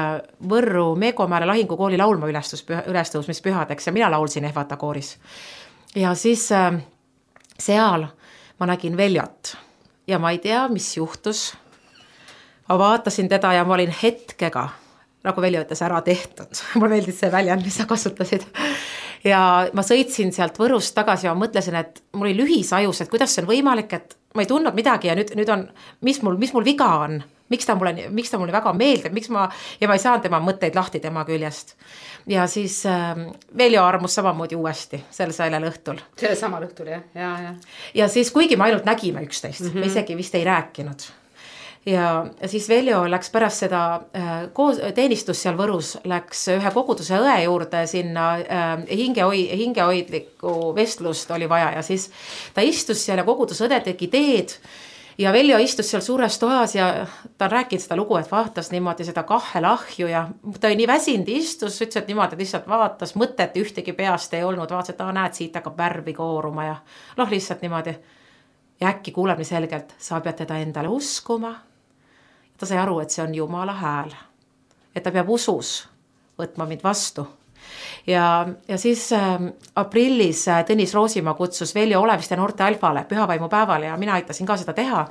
Võrru Meekomäele lahingukooli laulma ülestõusmispühadeks ja mina laulsin Ehvata kooris. Ja siis seal ma nägin Veljot ja ma ei tea, mis juhtus. Ma vaatasin teda ja ma olin hetkega, nagu Veljo ütles, ära tehtud. Mulle meeldis see väljend, mis sa kasutasid. Ja ma sõitsin sealt Võrust tagasi ja ma mõtlesin, et mul oli lühis ajus, et kuidas see on võimalik, et ma ei tundnud midagi ja nüüd, nüüd on, mis mul, mis mul viga on, miks ta mulle, miks ta mulle väga meeldib, miks ma, ja ma ei saanud tema mõtteid lahti tema küljest. Ja siis äh, Veljo armus samamoodi uuesti sel sellel õhtul. Selle samal õhtul, jah, ja, ja. Ja siis, kuigi ma ainult nägime üksteist, mm -hmm. me isegi vist ei rääkinud. Ja, ja siis Veljo läks pärast seda äh, koos, teenistus seal Võrus, läks ühe koguduse õe juurde sinna äh, hingehoi, hingehoidlikku vestlust oli vaja ja siis ta istus seal ja kogudusõde tegi teed ja Veljo istus seal suures toas ja ta on rääkinud seda lugu, et vaatas niimoodi seda kahhelahju ja ta oli nii väsinud, istus, ütles, et niimoodi lihtsalt vaatas, mõtet ühtegi peast ei olnud, vaatas, et ah, näed, siit hakkab värvi kooruma ja noh, lihtsalt niimoodi ja äkki kuuleb nii selgelt, sa pead teda endale uskuma. Ta sai aru, et see on Jumala hääl, et ta peab usus võtma mind vastu. Ja, ja siis äh, aprillis äh, Tõnis Roosimaa kutsus Veljo Oleviste noorte alfale pühavaimu päevale ja mina aitasin ka seda teha.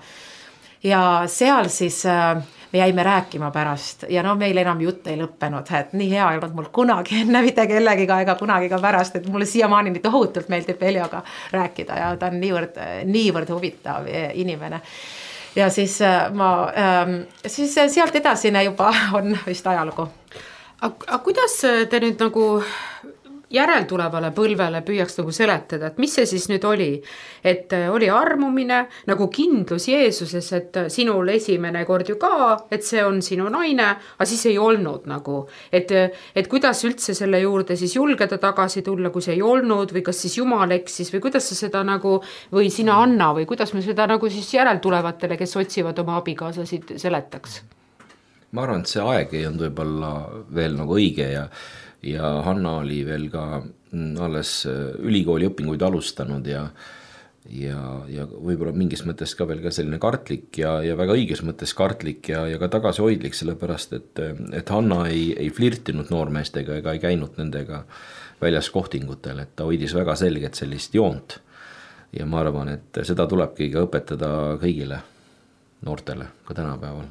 Ja seal siis äh, me jäime rääkima pärast ja no meil enam jutt ei lõppenud, et nii hea ei olnud mul kunagi enne mitte kellegiga ega kunagi ka pärast, et mulle siiamaani nii tohutult meeldib Veljoga rääkida ja ta on niivõrd, niivõrd huvitav inimene. Ja siis ma, siis sealt edasine juba on vist ajalugu. Aga kuidas te nüüd nagu järeltulevale põlvele püüaks nagu seletada, et mis see siis nüüd oli? Et oli armumine, nagu kindlus Jeesuses, et sinul esimene kord ju ka, et see on sinu naine, aga siis ei olnud nagu. Et, et kuidas üldse selle juurde siis julgeda tagasi tulla, kui see ei olnud või kas siis Jumal eksis või kuidas sa seda nagu, või sina Anna või kuidas me seda nagu siis järeltulevatele, kes otsivad oma abikaasasid, seletaks? Ma arvan, et see aeg ei olnud võib-olla veel nagu õige ja ja Hanna oli veel ka alles ülikooli õpinguid alustanud ja ja, ja võib-olla mingis mõttes ka veel ka selline kartlik ja, ja väga õiges mõttes kartlik ja, ja ka tagasihoidlik, sellepärast et, et Hanna ei, ei flirtinud noormeestega ega ei käinud nendega väljas kohtingutel, et ta hoidis väga selget sellist joont ja ma arvan, et seda tulebki ka õpetada kõigile noortele ka tänapäeval.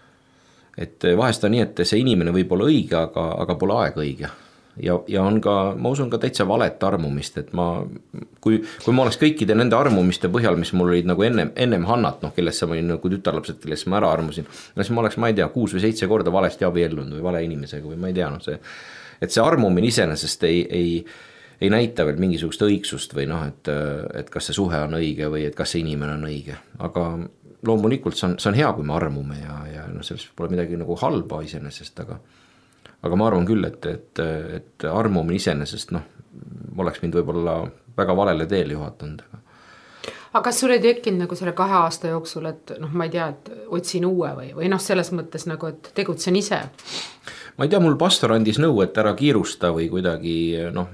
Et vahest on nii, et see inimene võib olla õige, aga, aga pole aeg õige. Ja, ja on ka, ma usun ka täitsa valet armumist, et ma, kui, kui ma oleks kõikide nende armumiste põhjal, mis mul olid nagu ennem, ennem Hannat, noh, kellesse ma olin nagu tütarlapsed, kellesse ma ära armusin, no siis ma oleks, ma ei tea, kuus või seitse korda valesti abiellunud või vale inimesega või ma ei tea, noh see, et see armumine iseenesest ei, ei, ei näita veel mingisugust õigsust või noh, et, et kas see suhe on õige või et kas see inimene on õige, aga loomulikult see on, see on hea, kui me armume ja, ja no sellest pole midagi nagu halba iseenesest, aga, aga ma arvan küll, et, et, et armumine iseenesest, noh, oleks mind võib-olla väga valele teele juhatanud. Aga kas sul ei tekkinud nagu selle kahe aasta jooksul, et noh, ma ei tea, et otsin uue või, või noh, selles mõttes nagu, et tegutsen ise? Ma ei tea, mul pastor andis nõu, et ära kiirusta või kuidagi, noh,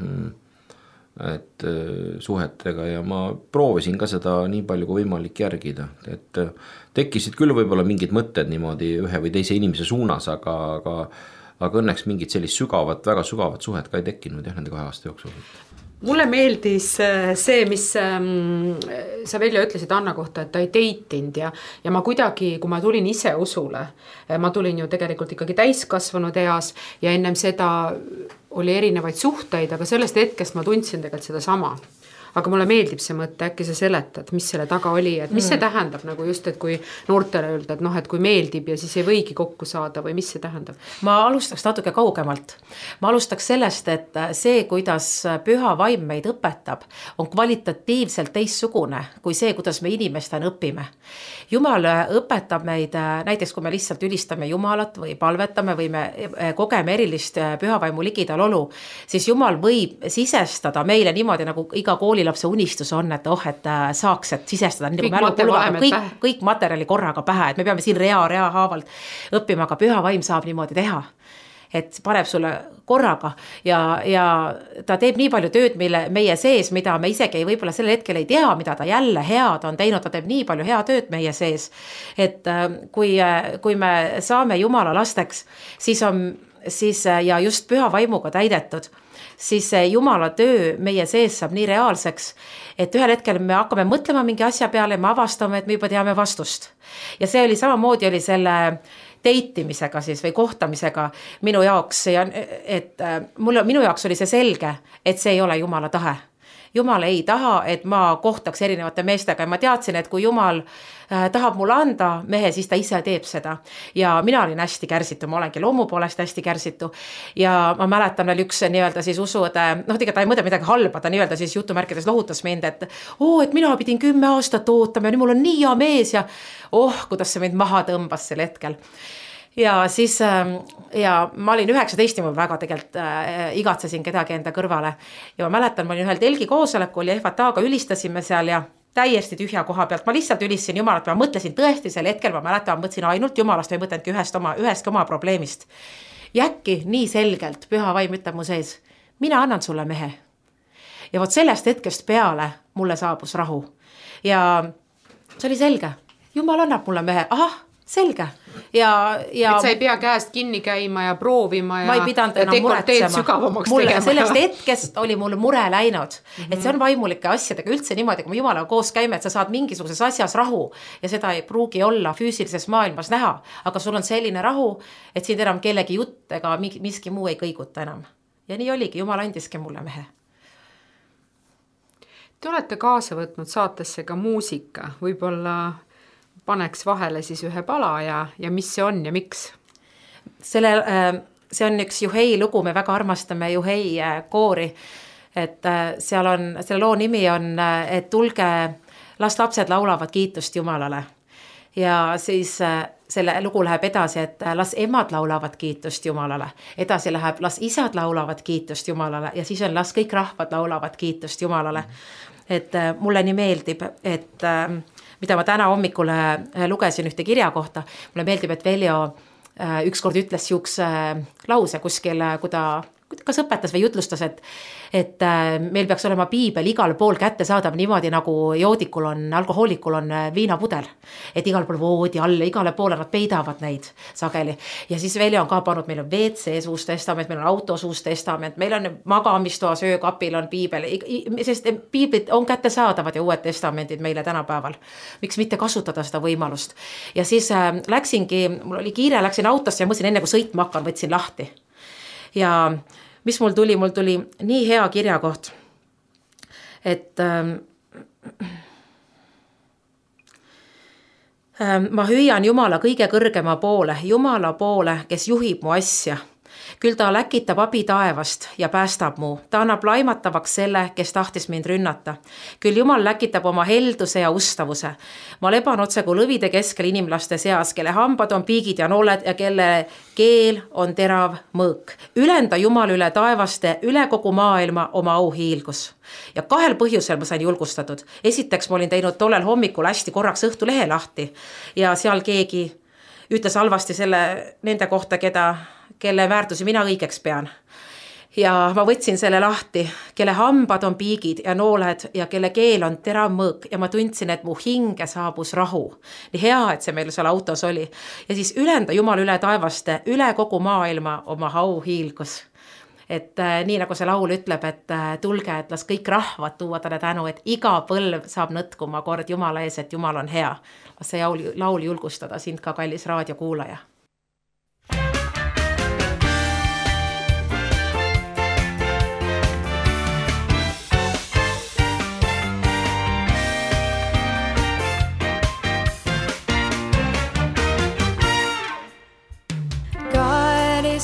et suhetega ja ma proovisin ka seda nii palju kui võimalik järgida, et tekkisid küll võib-olla mingid mõtted niimoodi ühe või teise inimese suunas, aga, aga, aga õnneks mingid sellist sügavat, väga sügavat suhet ka ei tekkinud jah, nende kahe aasta jooksul. Mulle meeldis see, mis sa Veljo ütlesid Anna kohta, et ta ei teitinud ja, ja ma kuidagi, kui ma tulin ise usule, ma tulin ju tegelikult ikkagi täiskasvanud eas ja ennem seda oli erinevaid suhteid, aga sellest hetkest ma tundsin tegelikult seda sama. aga mulle meeldib see mõte, äkki sa seletad, mis selle taga oli, et mis see tähendab nagu just, et kui noortele öelda, et noh, et kui meeldib ja siis ei võigi kokku saada või mis see tähendab? Ma alustaks natuke kaugemalt. Ma alustaks sellest, et see, kuidas püha vaim meid õpetab, on kvalitatiivselt teistsugune kui see, kuidas me inimestena õpime. Jumal õpetab meid, näiteks kui me lihtsalt ülistame Jumalat või palvetame või me kogeme erilist pühavaimu ligidalolu, siis Jumal võib sisestada meile niimoodi, nagu iga koolilapse unistus on, et oh, et saaks, et sisestada kõik, materjali kõik, kõik materjali korraga pähe, et me peame siin rea, rea haavalt õppima, aga püha vaim saab niimoodi teha, et paneb sulle korraga ja, ja ta teeb nii palju tööd mille, meie sees, mida me isegi võib-olla sellel hetkel ei tea, mida ta jälle head on teinud, ta teeb nii palju hea tööd meie sees, et kui, kui me saame Jumala lasteks, siis on siis, ja just püha vaimuga täidetud, siis Jumala töö meie sees saab nii reaalseks, et ühel hetkel me hakkame mõtlema mingi asja peale ja me avastame, et me juba teame vastust. Ja see oli samamoodi oli selle teitimisega siis või kohtamisega minu jaoks, et mulle, minu jaoks oli see selge, et see ei ole Jumala tahe. Jumal ei taha, et ma kohtaks erinevate meestega ja ma teadsin, et kui Jumal tahab mulle anda mehe, siis ta ise teeb seda. Ja mina olin hästi kärsitu, ma olengi loomu poolest hästi kärsitu ja ma mäletan veel üks nii-öelda siis usud, noh tegelikult ta ei mõtle midagi halba, ta nii-öelda siis jutumärkides lohutas mind, et oo, et mina pidin kümme aastat ootama ja nüüd mul on nii hea mees ja oh, kuidas see mind maha tõmbas sel hetkel. Ja siis ja ma olin üheksateist ja ma väga tegelikult äh, igatsesin kedagi enda kõrvale ja ma mäletan, ma olin ühel telgi koosolekul ja Ehvataaga ülistasime seal ja täiesti tühja koha pealt, ma lihtsalt ülistasin Jumalat, ma mõtlesin tõesti sel hetkel, ma mäletan, ma mõtlesin ainult Jumalast, ma ei mõtlenudki ühest oma, ühestki oma probleemist ja äkki nii selgelt püha vaim ütleb mu sees, mina annan sulle mehe ja vot sellest hetkest peale mulle saabus rahu ja see oli selge, Jumal annab mulle mehe, ahah, selge. Ja, ja et sa ei pea käest kinni käima ja proovima ja, ma ei pidanud enam muretsema. Mulle sellest hetkest oli mul mure läinud, mm-hmm. et see on vaimulike asjadega üldse niimoodi, kui me Jumalaga koos käime, et sa saad mingisuguses asjas rahu ja seda ei pruugi olla füüsilises maailmas näha, aga sul on selline rahu, et siin enam kellegi jutt ega miski muu ei kõiguta enam. Ja nii oligi, Jumal andiski mulle mehe. Te olete kaasa võtnud saatesse ka muusika, võib-olla paneks vahele siis ühe pala ja, ja mis see on ja miks? Selle, see on üks Juhei lugu, me väga armastame Juhei koori, et seal on, selle loo nimi on, et tulge, las lapsed laulavad kiitust Jumalale. Ja siis selle lugu läheb edasi, et las emad laulavad kiitust Jumalale. Edasi läheb, las isad laulavad kiitust Jumalale ja siis on, las kõik rahvad laulavad kiitust Jumalale. Et mulle nii meeldib, et mida ma täna hommikul lugesin ühte kirja kohta, mulle meeldib, et Veljo ükskord ütles siukse lause kuskil, kui ta kas õpetas või jutlustas, et, et meil peaks olema piibel igal pool kätte saadav niimoodi, nagu joodikul on, alkohoolikul on viinapudel. Et igal pool voodi alla, igale poole nad peidavad neid sageli. Ja siis Veljo on ka pannud, meil on V C uus testament, meil on autos uus testament, meil on magamistoas öökapil on piibel, sest piiblid on kätte saadavad ja uued testamendid meile tänapäeval. Miks mitte kasutada seda võimalust. Ja siis äh, läksingi, mul oli kiire, läksin autosse ja mõtlesin enne, kui sõitma hakkan, võtsin lahti. Ja mis mul tuli, mul tuli nii hea kirjakoht, et ähm, ähm, ma hüüan Jumala kõige kõrgema poole, Jumala poole, kes juhib mu asja. Küll ta läkitab abi taevast ja päästab mu. Ta annab laimatavaks selle, kes tahtis mind rünnata. Küll Jumal läkitab oma helduse ja ustavuse. Ma leban otse kui lõvide keskel inimlaste seas, kelle hambad on piigid ja nooled ja kelle keel on terav mõõk. Ülenda Jumal üle taevaste, üle kogu maailma oma au hiilgus. Ja kahel põhjusel ma sain julgustatud. Esiteks ma olin teinud tollel hommikul hästi korraks õhtu lehe lahti ja seal keegi ütles halvasti selle nende kohta, keda kelle väärtusi mina õigeks pean. Ja ma võtsin selle lahti, kelle hambad on piigid ja nooled ja kelle keel on terav mõõk ja ma tundsin, et mu hinge saabus rahu. Nii hea, et see meil seal autos oli. Ja siis ülenda Jumal üle taevaste, üle kogu maailma oma au hiilgus. Et äh, nii nagu see laul ütleb, et äh, tulge, et las kõik rahvad tuua talle tänu, et iga põlv saab nõtkuma kord Jumala ees, et Jumal on hea. Las see laul julgustada sind ka, kallis raadiokuulaja.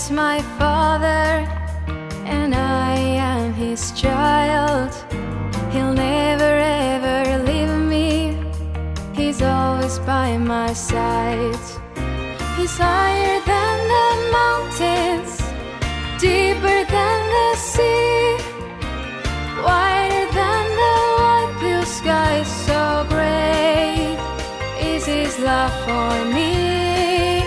is my Father, and I am His child. He'll never ever leave me. He's always by my side. He's higher than the mountains, deeper than the sea, wider than the wide blue sky. So great is His love for me.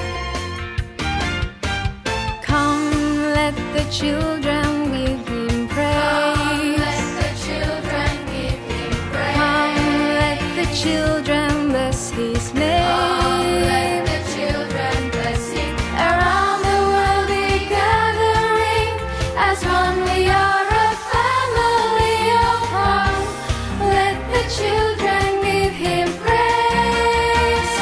Come, let the children give Him praise. Come, let the children give Him praise. Come, let the children bless His name. Come, let the children bless Him. Around the world we gathering, as one we are a family. Oh, come, let the children give Him praise.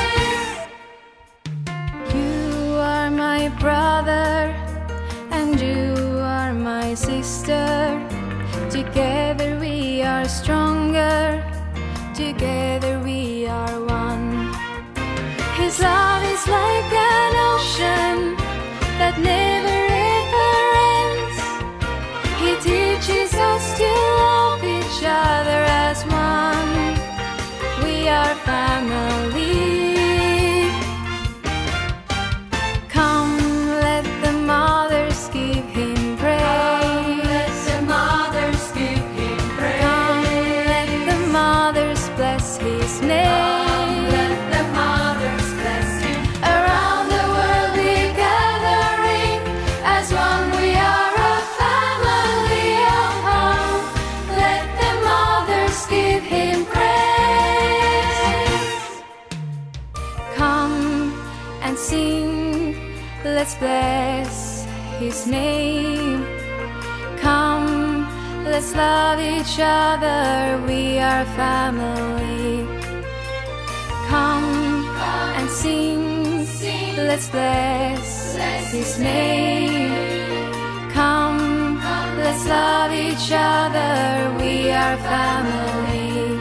You are my brother, and you are my sister. Together we are stronger, together we are one. His love is like an ocean that never ever ends. He teaches us to love each other as one. We are family. Come, let the mothers give Him praise. Let the mothers give Him praise. Come, let the mothers bless His name. Come, let the mothers bless Him. Around the world we gathering, as one we are a family. Oh, come, let the mothers give Him praise. Come and sing, let's bless His name. Come, let's love each other, we are family. Come and sing, let's bless His name. Come, let's love each other, we are family.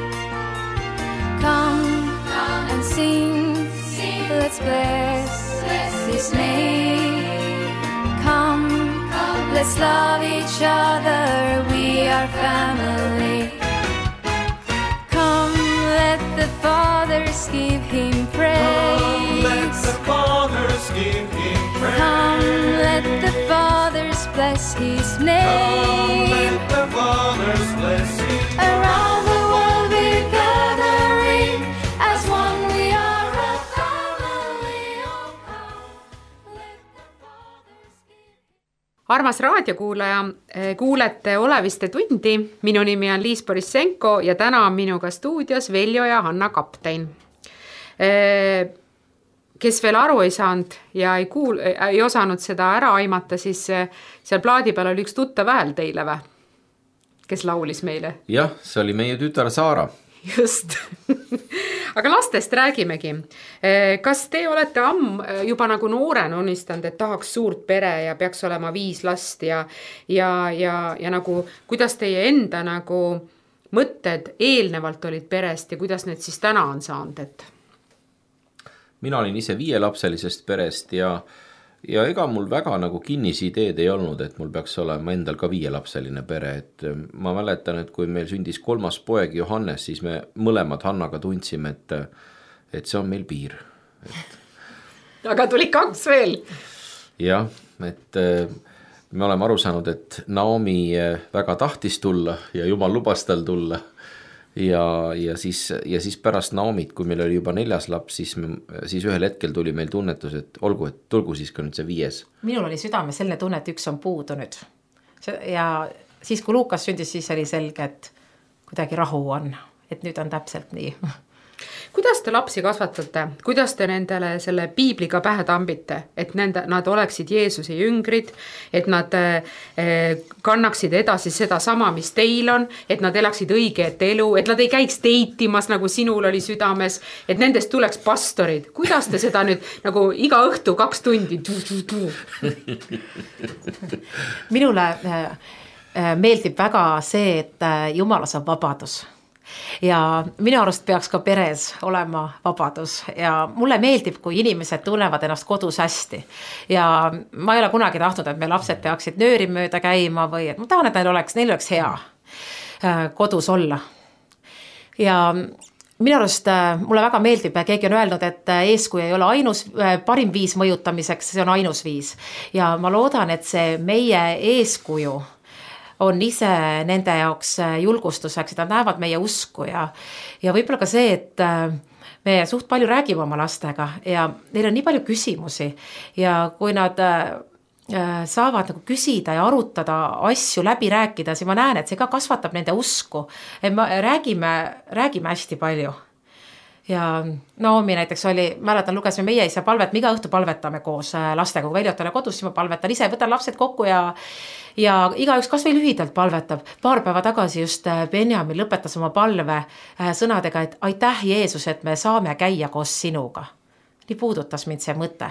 Come and sing, let's bless His name. Come, let's love each other, we are family. Come, let the fathers give Him praise. Come, let the fathers give Him praise. Come, let the fathers bless His name. Come, let the fathers bless Him. Around the world we're gathering, as one we are a family. Oh, come, let the fathers give. Armas raadiokuulaja, kuulete Oleviste tundi. Minu nimi on Liis Borissenko ja täna on minuga stuudios Veljo ja Hanna Kaptein. Kes veel aru ei saanud ja ei, kuul, ei osanud seda ära aimata, siis seal plaadi peal oli üks tuttav hääl teile või? Kes laulis meile? Jah, see oli meie tütar Saara. Just. Aga lastest räägimegi. Kas te olete amm juba nagu nooren unistanud, et tahaks suurt pere ja peaks olema viis last ja, ja, ja, ja nagu, kuidas teie enda nagu mõtted eelnevalt olid perest ja kuidas need siis täna on saanud, et mina olin ise viielapselisest perest ja, ja ega mul väga nagu kinnisi ideed ei olnud, et mul peaks olema endal ka viielapseline pere, et ma mäletan, et kui meil sündis kolmas poeg Johannes, siis me mõlemad Hannaga tundsime, et, et see on meil piir. Et... aga tuli kaks veel. Jah, et me oleme aru saanud, et Naomi väga tahtis tulla ja Jumal lubas tal tulla. Ja, ja, siis, ja siis pärast Naomit, kui meil oli juba neljas laps, siis, siis ühel hetkel tuli meil tunnetus, et olgu, et tulgu siis ka nüüd see viies. Minul oli südame selline tunne, et üks on puudu nüüd. Ja siis, kui Luukas sündis, siis oli selge, et kuidagi rahu on, et nüüd on täpselt nii. Kuidas te lapsi kasvatate? Kuidas te nendele selle piibliga pähe tambite, et nende, nad oleksid Jeesuse jüngrid, et nad eh, kannaksid edasi seda sama, mis teil on, et nad elaksid õiget elu, et nad ei käiks teitimas, nagu sinul oli südames, et nendest tuleks pastorid. Kuidas te seda nüüd nagu iga õhtu kaks tundi? Minule meeldib väga see, et Jumala saab vabadus. ja minu arust peaks ka peres olema vabadus ja mulle meeldib, kui inimesed tunnevad ennast kodus hästi. Ja ma ei ole kunagi tahtnud, et me lapsed peaksid nööri mööda käima või et ma tahan, et neil oleks, neil oleks hea kodus olla. Ja minu arust mulle väga meeldib, keegi on öelnud, et eeskuju ei ole ainus parim viis mõjutamiseks, see on ainus viis. Ja ma loodan, et see meie eeskuju on ise nende jaoks julgustuseks, et nad näevad meie usku ja, ja võib-olla ka see, et me suht palju räägime oma lastega ja neil on nii palju küsimusi ja kui nad saavad nagu küsida ja arutada asju läbi rääkida, siis ma näen, et see ka kasvatab nende usku, et me räägime, räägime hästi palju. Ja Naomi näiteks oli, mäletan, lugesime meie isa palvet, me iga õhtu palvetame koos lastega, kui Veljot ole kodus, siis ma palvetan ise, võtan lapsed kokku ja ja iga üks kas või lühidalt palvetab. Paar päeva tagasi just Benjamin lõpetas oma palve sõnadega, et aitäh Jeesus, et me saame käia koos sinuga. Nii puudutas mind see mõte,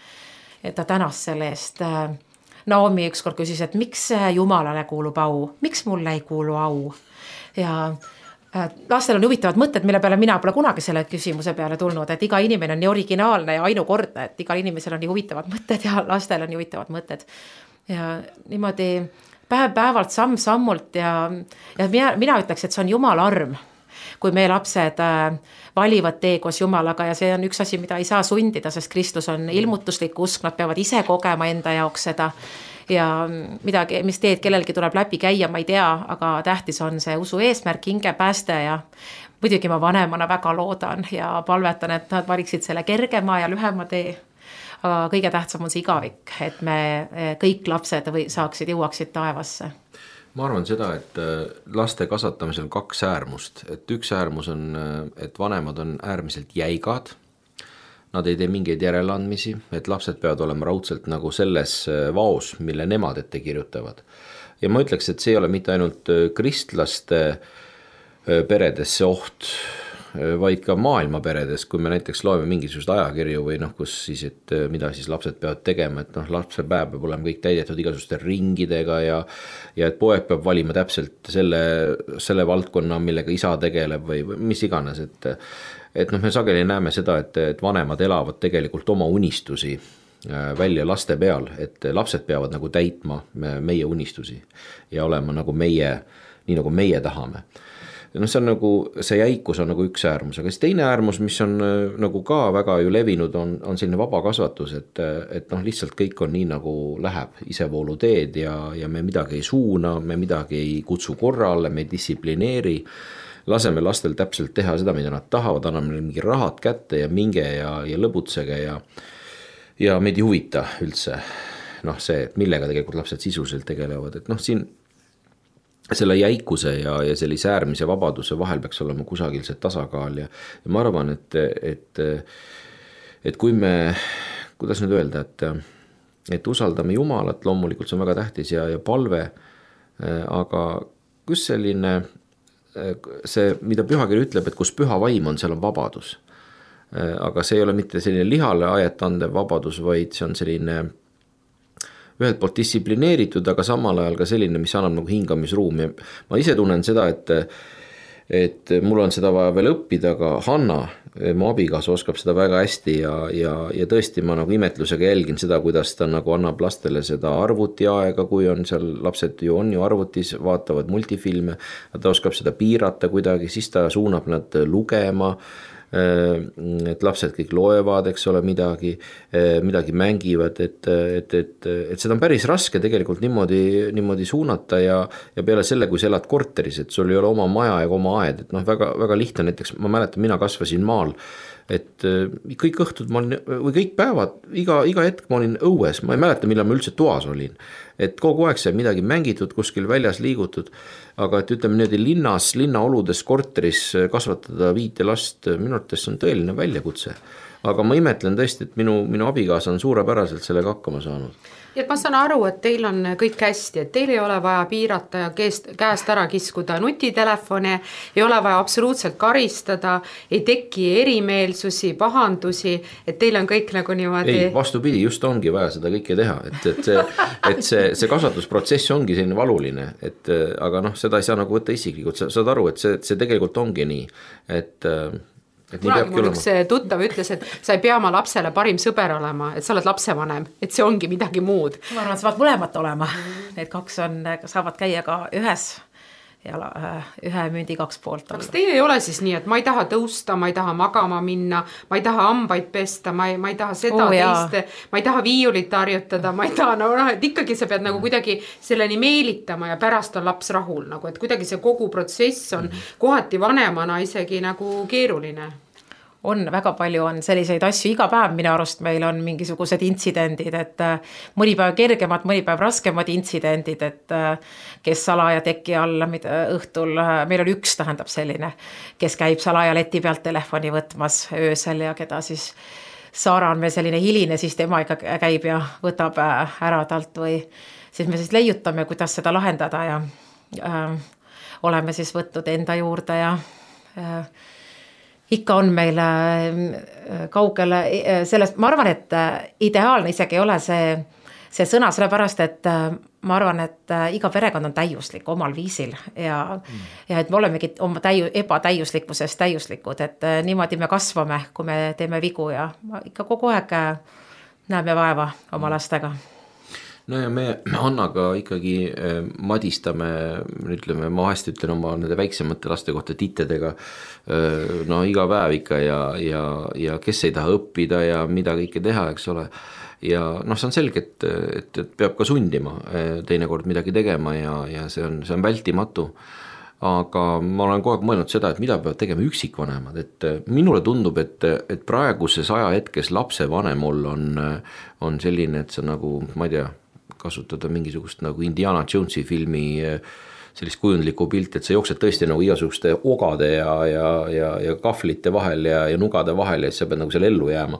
et ta tänas selle eest. Naomi ükskord küsis, et miks Jumalale kuulub au, miks mulle ei kuulu au ja lastel on huvitavad mõtted, mille peale mina pole kunagi selle küsimuse peale tulnud, et iga inimene on nii originaalne ja ainukordne, et igal inimesel on nii huvitavad mõtted ja lastel on nii huvitavad mõtted. Ja niimoodi päev päevalt samm sammult ja, ja mina, mina ütleks, et see on Jumala arm, kui meie lapsed valivad tee koos Jumalaga ja see on üks asi, mida ei saa sundida, sest Kristus on ilmutuslik usk, nad peavad ise kogema enda jaoks seda ja midagi, mis teed kellelgi tuleb läbi käia, ma ei tea, aga tähtis on see usu eesmärk, hinge pääste ja muidugi ma vanemana väga loodan ja palvetan, et nad valiksid selle kergema ja lühema tee. Aga kõige tähtsam on see igavik, et me kõik lapsed või saaksid, jõuaksid taevasse. Ma arvan seda, et laste kasvatamisel on kaks äärmust, et üks äärmus on, et vanemad on äärmiselt jäigad. Nad ei tee mingeid järeleandmisi, et lapsed peavad olema raudselt nagu selles vaos, mille nemad ette kirjutavad. Ja ma ütleks, et see ei ole mitte ainult kristlaste peredes see oht, vaid ka maailma peredes, kui me näiteks loeme mingisugust ajakirju või noh, kus siis, et mida siis lapsed peavad tegema, et noh, lapse päev peab olema kõik täidetud igasuguste ringidega ja, ja et poeg peab valima täpselt selle, selle valdkonna, millega isa tegeleb või, või mis iganes, et et noh, me sageli näeme seda, et, et vanemad elavad tegelikult oma unistusi välja laste peal, et lapsed peavad nagu täitma meie unistusi ja olema nagu meie, nii nagu meie tahame. No see on nagu, see jäikus on nagu üks äärmus, aga siis teine äärmus, mis on nagu ka väga ju levinud, on, on selline vaba kasvatus, et, et noh, lihtsalt kõik on nii nagu läheb isevoolu teed ja, ja me midagi ei suuna, me midagi ei kutsu korrale, me ei distsiplineeri, laseme lastel täpselt teha seda, mida nad tahavad, anname neile mingi rahad kätte ja minge ja, ja lõbutsege ja, ja meid ei huvita üldse noh, see, et millega tegelikult lapsed sisuliselt tegelevad, et noh, siin selle jäikuse ja, ja sellise äärmise vabaduse vahel peaks olema kusagil see tasakaal ja, ja ma arvan, et, et, et kui me, kuidas nüüd öelda, et, et usaldame Jumalat, loomulikult see on väga tähtis ja, ja palve, aga kus selline see, mida pühakiri ütleb, et kus püha vaim on, seal on vabadus. Aga see ei ole mitte selline lihale ajet andev vabadus, vaid see on selline ühelt poolt distsiplineeritud, aga samal ajal ka selline, mis annab nagu hingamisruumi. Ma ise tunnen seda, et, et mul on seda vaja veel õppida, aga Hanna, mu abigaas, oskab seda väga hästi ja, ja, ja tõesti ma nagu imetlusega jälgin seda, kuidas ta nagu annab lastele seda arvuti aega, kui on seal, lapsed ju on ju arvutis, vaatavad multifilme, ta oskab seda piirata kuidagi, siis ta suunab nad lugema, et lapsed kõik loevad, eks ole, midagi, midagi mängivad, et, et, et, et seda on päris raske tegelikult niimoodi, niimoodi suunata ja, ja peale selle, kui sa elad korteris, et sul ei ole oma maja ega oma aed, et noh, väga, väga lihtne, näiteks ma mäletan, mina kasvasin maal, et kõik õhtud ma olin, või kõik päevad, iga, iga hetk ma olin õues, ma ei mäleta, millal ma üldse toas olin, et kogu aeg sai midagi mängitud, kuskil väljas liigutud, aga et ütleme niimoodi linnas, linna oludes korteris kasvatada viite last, minu arvates on tõeline väljakutse. aga ma imetlen tõesti, et minu, minu abikaasa on suurepäraselt sellega hakkama saanud. Ja ma saan aru, et teil on kõik hästi, et teil ei ole vaja piirata ja käest, käest ära kiskuda nutitelefone, ei ole vaja absoluutselt karistada, ei teki erimeelsusi, pahandusi, et teil on kõik nagu niimoodi... Ei, vastupidi, just ongi vaja seda kõike teha, et, et, see, et see, see kasvatusprotsess ongi selline valuline, et aga noh, seda ei saa nagu võtta isiklikult, sa saad aru, et see, see tegelikult ongi nii, et... Kunagi mul üks tuttav ütles, et sa ei pea oma lapsele parim sõber olema, et sa oled lapsevanem, et see ongi midagi muud. Ma arvan, et sa vaat mõlemat olema. Need kaks on, saavad käia ka ühes ja ühe mündi kaks poolt. Kas teie ei ole siis nii, et ma ei taha tõusta, ma ei taha magama minna, ma ei taha hambaid pesta, ma ei, ma ei taha seda oh, teiste, ma ei taha viiulit harjutada, ma ei taha, no, et ikkagi sa pead nagu kuidagi selleni meelitama ja pärast on laps rahul, nagu, et kuidagi see kogu protsess on kohati vanemana isegi nagu keeruline. On, väga palju on selliseid asju, iga päev minu arust meil on mingisugused intsidendid, et mõni päev kergemad, mõni päev raskemad intsidendid, et kes salaja teki alla õhtul, meil on üks tähendab selline, kes käib salaja leti pealt telefoni võtmas öösel ja keda siis Saara on meil selline hiline, siis tema ikka käib ja võtab ära talt või siis me siis leiutame, kuidas seda lahendada ja äh, oleme siis võtnud enda juurde ja äh, ikka on meil kaugele sellest, ma arvan, et ideaalne isegi ei ole see, see sõna, sellepärast, et ma arvan, et iga perekond on täiuslik omal viisil ja, mm. ja et me olemegi oma täiu, ebatäiuslikkusest täiuslikud, et niimoodi me kasvame, kui me teeme vigu ja ikka kogu aeg näeme vaeva oma lastega. No ja me Annaga ikkagi madistame, ütleme, ma vahest ütlen oma nende väiksemate laste kohta titedega, no iga päev ikka ja, ja, ja kes ei taha õppida ja mida kõike teha, eks ole. Ja noh, see on selge, et, et, et peab ka sundima teinekord midagi tegema ja, ja see on, see on vältimatu. Aga ma olen kogu aeg mõelnud seda, et mida peavad tegema üksikvanemad, et minule tundub, et, et praeguses ajahetkes lapse vanem olla on, on selline, et see nagu, ma ei tea, kasutada mingisugust nagu Indiana Jonesi filmi sellist kujundlikku pilti, et sa jooksed tõesti nagu igasuguste ogade ja, ja, ja, ja kahvlite vahel ja, ja nugade vahel ja siis sa pead nagu selle ellu jääma.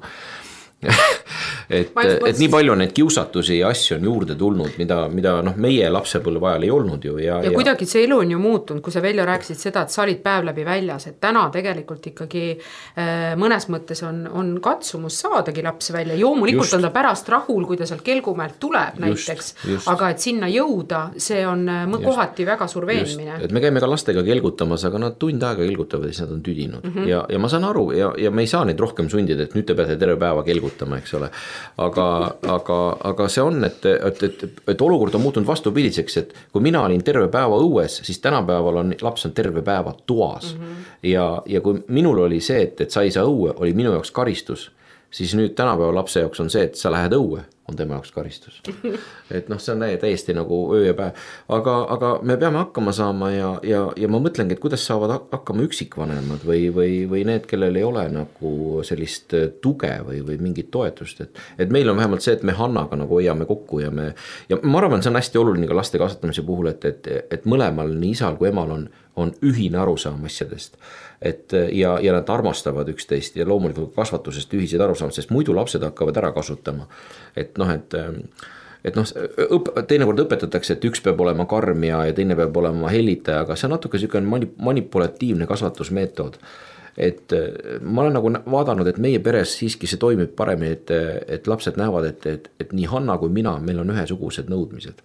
et, et nii palju neid kiusatusi ja asju on juurde tulnud, mida, mida noh, meie lapsepõlve ajal ei olnud ju. Ja, ja, ja kuidagi see elu on ju muutunud, kui sa välja rääkisid seda, et sa olid päev läbi väljas, et täna tegelikult ikkagi äh, mõnes mõttes on, on katsumus saadagi laps välja. Joomulikult just. On ta pärast rahul, kui ta sealt Kelgumäelt tuleb näiteks, just, just. Aga et sinna jõuda, see on just. Kohati väga suur veenmine. Et me käime ka lastega kelgutamas, aga nad tund aega kelgutavad ja siis nad on tüdinud. Mm-hmm. Ja, ja ma saan aru ja, ja me ei saa neid rohkem sundida, et nüüd te peate terve päeva kelgutama, eks ole. Aga, aga, aga see on, et, et, et, et olukord on muutunud vastupidiseks, et kui mina olin terve päeva õues, siis tänapäeval on laps on terve päeva toas. Mm-hmm. Ja, ja kui minul oli see, et, et sa ei saa õue, oli minu jaoks karistus, siis nüüd tänapäeva lapse jaoks on see, et sa lähed õue, on tema jaoks karistus. Et noh, see on täiesti nagu öö ja päev. Aga, aga me peame hakkama saama ja, ja, ja ma mõtlengi, et kuidas saavad hakkama üksikvanemad või, või, või need, kellel ei ole nagu sellist tuge või, või mingit toetust. Et, et meil on vähemalt see, et me Hannaga nagu hoiame kokku ja me, ja ma arvan, see on hästi oluline ka laste kasvatamise puhul, et, et, et mõlemal nii isal kui emal on, on ühine arusaam asjadest. Et, ja, ja nad armastavad üksteist ja loomulikult kasvatusest ühised arusaamad, sest muidu lapsed hakkavad ära kasutama. Et noh, et, et noh, õp, teinekord õpetatakse, et üks peab olema karm ja, ja teine peab olema hellitaja, aga see on natuke selline manipulatiivne kasvatusmeetod. Et ma olen nagu vaadanud, et meie peres siiski see toimib paremini, et, et lapsed näevad, et, et, et nii Hanna kui mina, meil on ühesugused nõudmised.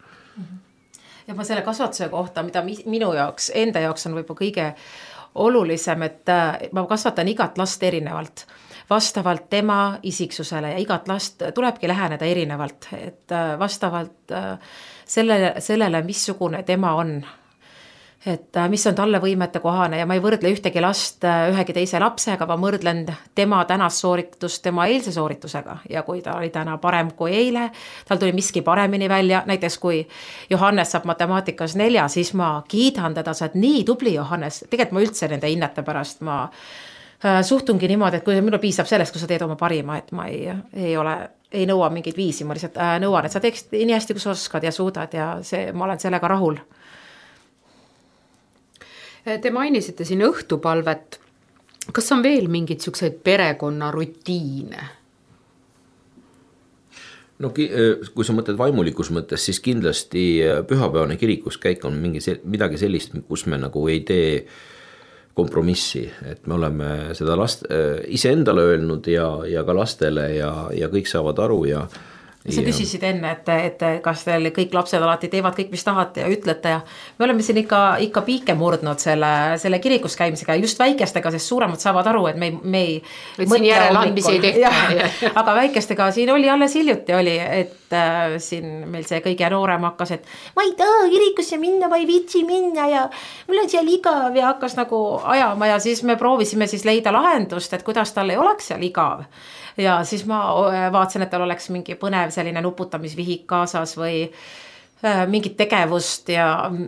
Ja ma selle kasvatuse kohta, mida minu jaoks, enda jaoks on võib-olla kõige olulisem, et ma kasvatan igat last erinevalt, vastavalt tema isiksusele ja igat last tulebki läheneda erinevalt, et vastavalt sellele, sellele missugune tema on, et mis on talle võimete kohane ja ma ei võrdle ühtegi last ühegi teise lapsega, ma võrdlen tema tänast sooritust tema eilse sooritusega ja kui ta oli täna parem kui eile, tal tuli miski paremini välja, näiteks kui Johannes saab matemaatikas nelja, siis ma kiidan teda, sa oled nii tubli Johannes, tegelikult ma üldse nende hinnete pärast ma suhtungi niimoodi, et kui minul piisab sellest, kui sa teed oma parima, et ma ei, ei ole, ei nõua mingid viisi, ma lihtsalt nõuan, et sa teeksid nii hästi, kui sa oskad ja suudad ja see, ma olen sellega rahul. Te mainisite siin õhtupalvet kas on veel mingid siukseid perekonna rutiine? No kui sa mõtled vaimulikus mõttes, siis kindlasti pühapäevane kirikus käik on mingi se- midagi sellist, kus me nagu ei tee kompromissi, et me oleme seda last, ise endale öelnud ja, ja ka lastele ja, ja kõik saavad aru ja sa küsisid enne, et, et kas teil kõik lapsed alati teevad kõik, mis tahate ja ütlete ja me oleme siin ikka, ikka piike murdnud selle, selle kirikus käimisega just väikestega, sest suuremad saavad aru, et me ei, me ei et siin järeleandmisi ei tehta. Aga väikestega siin oli alles hiljuti oli, et äh, siin meil see kõige noorem hakkas, et ma ei taha kirikusse minna, ma ei viitsi minna ja mul on seal igav ja hakkas nagu ajama ja siis me proovisime siis leida lahendust, et kuidas tal ei oleks seal igav. Ja siis ma vaatasin, et tal oleks mingi põnev selline nuputamisvihik kaasas või äh, mingit tegevust ja,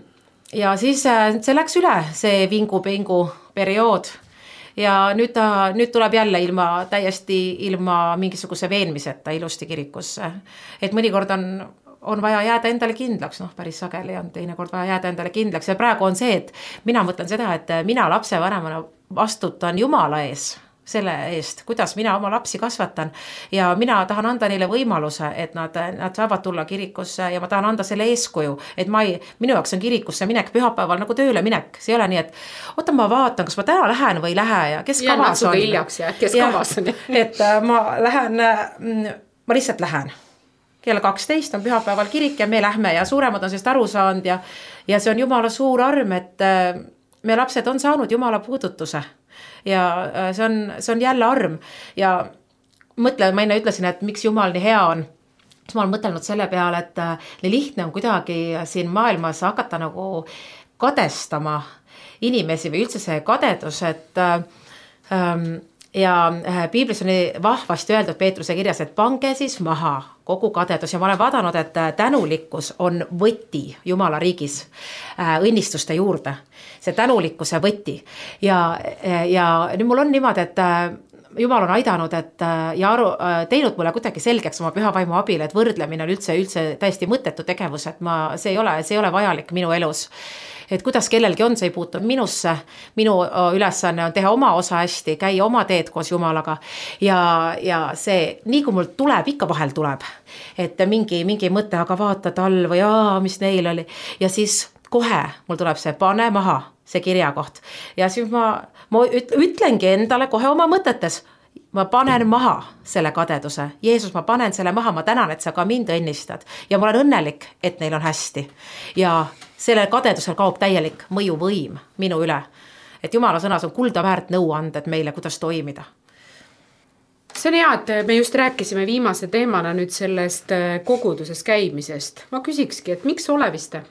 ja siis äh, see läks üle, see vingu-pingu periood ja nüüd, ta, nüüd tuleb jälle ilma, täiesti ilma mingisuguse veenmiseta ilusti kirikusse. Et mõnikord on, on vaja jääda endale kindlaks, noh päris sageli on teinekord vaja jääda endale kindlaks ja praegu on see, et mina mõtlen seda, et mina lapsevanemana vastutan Jumala ees selle eest, kuidas mina oma lapsi kasvatan ja mina tahan anda neile võimaluse, et nad, nad saavad tulla kirikusse ja ma tahan anda selle eeskuju, et ma ei, minu jaoks on kirikusse minek pühapäeval nagu tööle minek, see ei ole nii, et oota ma vaatan, kas ma täna lähen või lähe ja kes ja kavas on. Hiljaks, ja, kes ja, kavas on. Et ma lähen, ma lihtsalt lähen. Kell kaksteist on pühapäeval kirik ja me lähme ja suuremad on sellest aru saanud ja, ja see on Jumala suur arm, et me lapsed on saanud Jumala puudutuse. Ja see on, see on jälle arm ja mõtle, ma enne ütlesin, et miks Jumal nii hea on. Siis ma olen mõtelnud selle peale, et nii lihtne on kuidagi siin maailmas hakata nagu kadestama inimesi või üldse see kadedus, et ähm, ja piiblis on vahvasti öeldud Peetruse kirjas, et pange siis maha kogu kadedus ja ma olen vaadanud, et tänulikkus on võti Jumala riigis õnnistuste juurde. See tänulikkuse võti ja, ja nüüd mul on niimoodi, et Jumal on aidanud, et ja aru, teinud mulle kuidagi selgeks oma püha vaimu abil, et võrdlemine on üldse, üldse täiesti mõttetu tegevus, et ma, see ei ole, see ei ole vajalik minu elus. Et kuidas kellelgi on, see ei puutu minusse, minu ülesanne on teha oma osa hästi, käia oma teed koos Jumalaga ja, ja see, nii kui mul tuleb, ikka vahel tuleb, et mingi, mingi mõte, aga vaata tal või aa, mis neil oli ja siis kohe mul tuleb see pane maha, see kirjakoht ja siis ma, ma ütlengi endale kohe oma mõtetes, ma panen maha selle kadeduse, Jeesus, ma panen selle maha, ma tänan, et sa ka mind õnnistad ja ma olen õnnelik, et neil on hästi ja selle kadedusel kaob täielik mõjuvõim minu üle, et Jumala sõnas on kulda väärt nõuanded meile, kuidas toimida. See on hea, et me just rääkisime viimase teemana nüüd sellest koguduses käimisest. Ma küsikski, et miks Oleviste?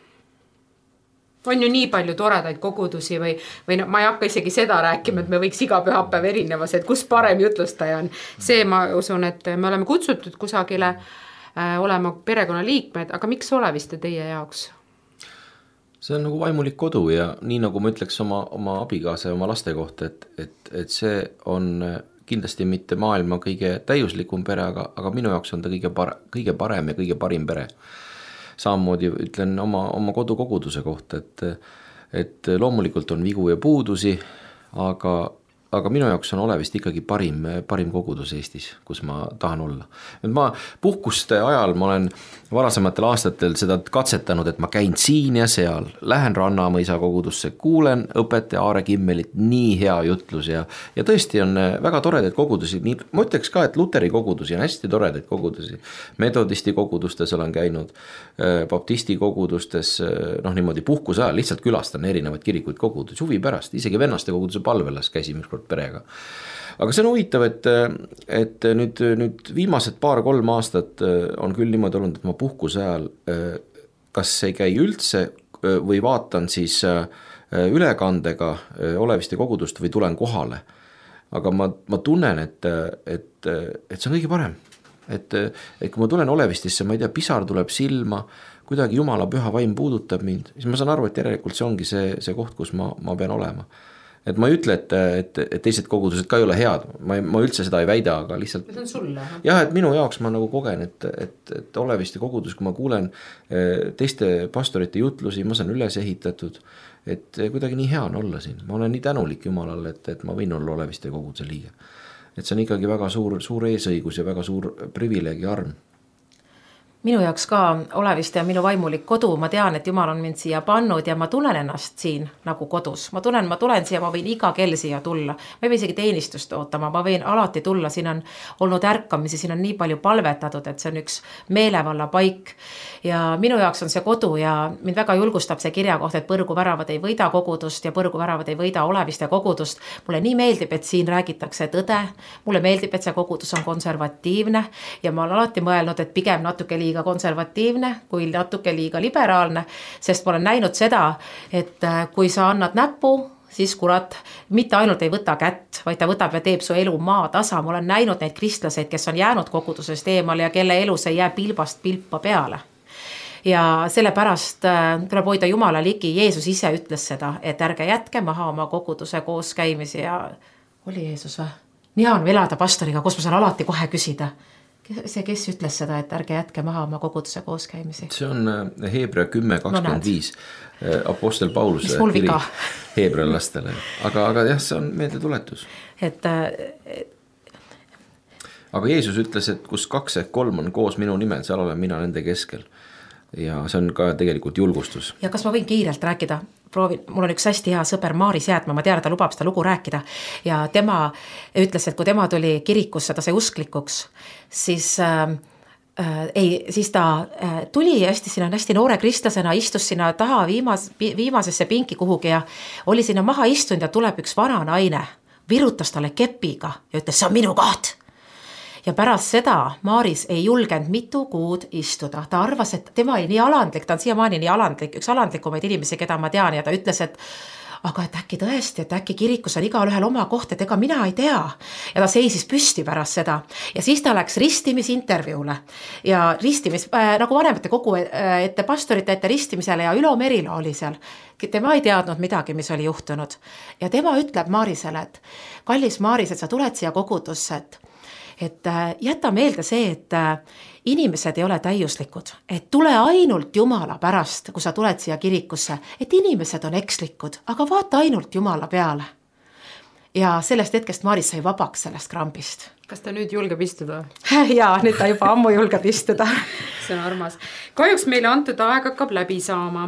On ju nii palju toredaid kogudusi või, või no, ma ei hakka isegi seda rääkima, et me võiks iga pühapäev erinevas, et kus parem jutlustaja on. See ma usun, et me oleme kutsutud kusagile äh, olema perekonna liikmed, aga miks Oleviste teie jaoks? See on nagu vaimulik kodu ja nii nagu ma ütleks oma, oma abikaasa ja oma laste kohta, et, et, et see on kindlasti mitte maailma kõige täiuslikum pere, aga, aga minu jaoks on ta kõige, par, kõige parem ja kõige parim pere. Samamoodi ütlen oma, oma kodukoguduse kohta, et, et loomulikult on vigu ja puudusi, aga, aga minu jaoks on Olevist ikkagi parim, parim kogudus Eestis, kus ma tahan olla. Et ma puhkuste ajal ma olen varasematel aastatel seda katsetanud, et ma käin siin ja seal, lähen Rannamõisa kogudusse, kuulen õpetaja Aare Kimmelit, nii hea jutlus ja, ja tõesti on väga toredaid kogudusi, nii, ma ütleks ka, et Luteri kogudusi on hästi toredaid kogudusi, metodisti kogudustes olen käinud, baptisti kogudustes, noh niimoodi puhkuse ajal lihtsalt külastan erinevaid kirikuid kogudusi, huvi pärast, isegi vennaste koguduse palvelas käisime ükskord perega. Aga see on huvitav, et, et nüüd, nüüd viimased paar-kolm aastat on küll niimoodi olnud, et ma puhkuse ajal kas ei käi üldse või vaatan siis ülekandega Oleviste kogudust või tulen kohale. Aga ma, ma tunnen, et, et, et see on kõige parem. Et, et kui ma tulen Olevistisse, ma ei tea, pisar tuleb silma, kuidagi Jumala püha vaim puudutab mind, siis ma saan aru, et järelikult see ongi see, see koht, kus ma, ma pean olema. et ma ei ütle, et, et, et teised kogudused ka ei ole head, ma, ma üldse seda ei väida, aga lihtsalt see on sulle. jah, et minu jaoks ma nagu kogen, et, et, et Oleviste kogudus, kui ma kuulen teiste pastorite jutlusi, ma saan üles ehitatud, et kuidagi nii hea on olla siin, ma olen nii tänulik Jumalale, et, et ma võin olla Oleviste koguduse liige. Et see on ikkagi väga suur, suur eesõigus ja väga suur privileegi arm. Minu jaoks ka Oleviste ja minu vaimulik kodu, ma tean, et Jumal on mind siia pannud ja ma tunnen ennast siin nagu kodus. Ma tunnen, ma tulen siia, ma võin iga kell siia tulla. Ma ei või isegi teenistust ootama, ma võin alati tulla, siin on olnud ärkamisi, siin on nii palju palvetatud, et see on üks meelevalla paik. Ja minu jaoks on see kodu ja mind väga julgustab see kirja koht, et Põrgu väravad ei võida kogudust ja Põrgu väravad ei võida Oleviste kogudust. Mulle nii meeldib, et siin räägitakse tõde. Mulle meeldib, et see kogudus on konservatiivne ja ma olen alati mõelnud, et pigem natuke liiga konservatiivne kui natuke liiga liberaalne, sest ma olen näinud seda, et kui sa annad näppu, siis kurat mitte ainult ei võta kätt, vaid ta võtab ja teeb su elu maa tasa. Ma olen näinud neid kristlaseid, kes on jäänud kogudusest eemale ja kelle elus ei jää pilbast pilpa peale. Ja sellepärast tuleb hoida Jumala ligi, Jeesus ise ütles seda, et ärge jätke maha oma koguduse koos käimisi ja oli Jeesus või? Nii on elada pastoriga, kus ma saan alati kohe küsida. See, kes ütles seda, et ärge jätke maha oma koguduse kooskäimisi? See on Heebrea kümme kakskümmend viis no, apostel Pauluse kiri heebrealastele. Aga, aga jah, see on meeldetuletus. Et, et... Aga Jeesus ütles, et kus kaks ehk kolm on koos minu nimel, seal olen mina nende keskel. Ja see on ka tegelikult julgustus. Ja kas ma võin kiirelt rääkida? Proovin, mul on üks hästi hea sõber Maaris Jäätma, ma tean, ta lubab seda lugu rääkida ja tema ütles, et kui tema tuli kirikusse, ta sai usklikuks, siis, äh, ei, siis ta äh, tuli hästi, sinna hästi noore kristlasena, istus sinna taha viimas, viimasesse pinki kuhugi ja oli sinna maha istunud ja tuleb üks vana naine, virutas talle kepiga ja ütles, see on minu koht. Ja pärast seda Maaris ei julgenud mitu kuud istuda. Ta arvas, et tema oli nii alandlik, ta on siiamaani nii alandlik, üks alandlikumaid inimesi, keda ma tean ja ta ütles, et aga et äkki tõesti, et äkki kirikus on igal ühel oma koht, et ega mina ei tea. Ja ta seisis püsti pärast seda. Ja siis ta läks ristimisintervjuule ja ristimis, äh, nagu vanemate kogu ette pastorite ette ristimisele ja Ülo Merilo oli seal. Tema ei teadnud midagi, mis oli juhtunud. Ja tema ütleb Maarisele, et kallis Maaris, et sa tuled siia kogudusse, et et jäta meelde see, et inimesed ei ole täiuslikud, et tule ainult Jumala pärast, kui sa tuled siia kirikusse, et inimesed on ekslikud, aga vaata ainult Jumala peale. Ja sellest hetkest Maaris sai vabaks sellest krambist. Kas ta nüüd julgeb istuda? Jaa, nüüd ta juba ammu julgeb istuda. See on armas. Kahjuks meile antud aeg hakkab läbi saama.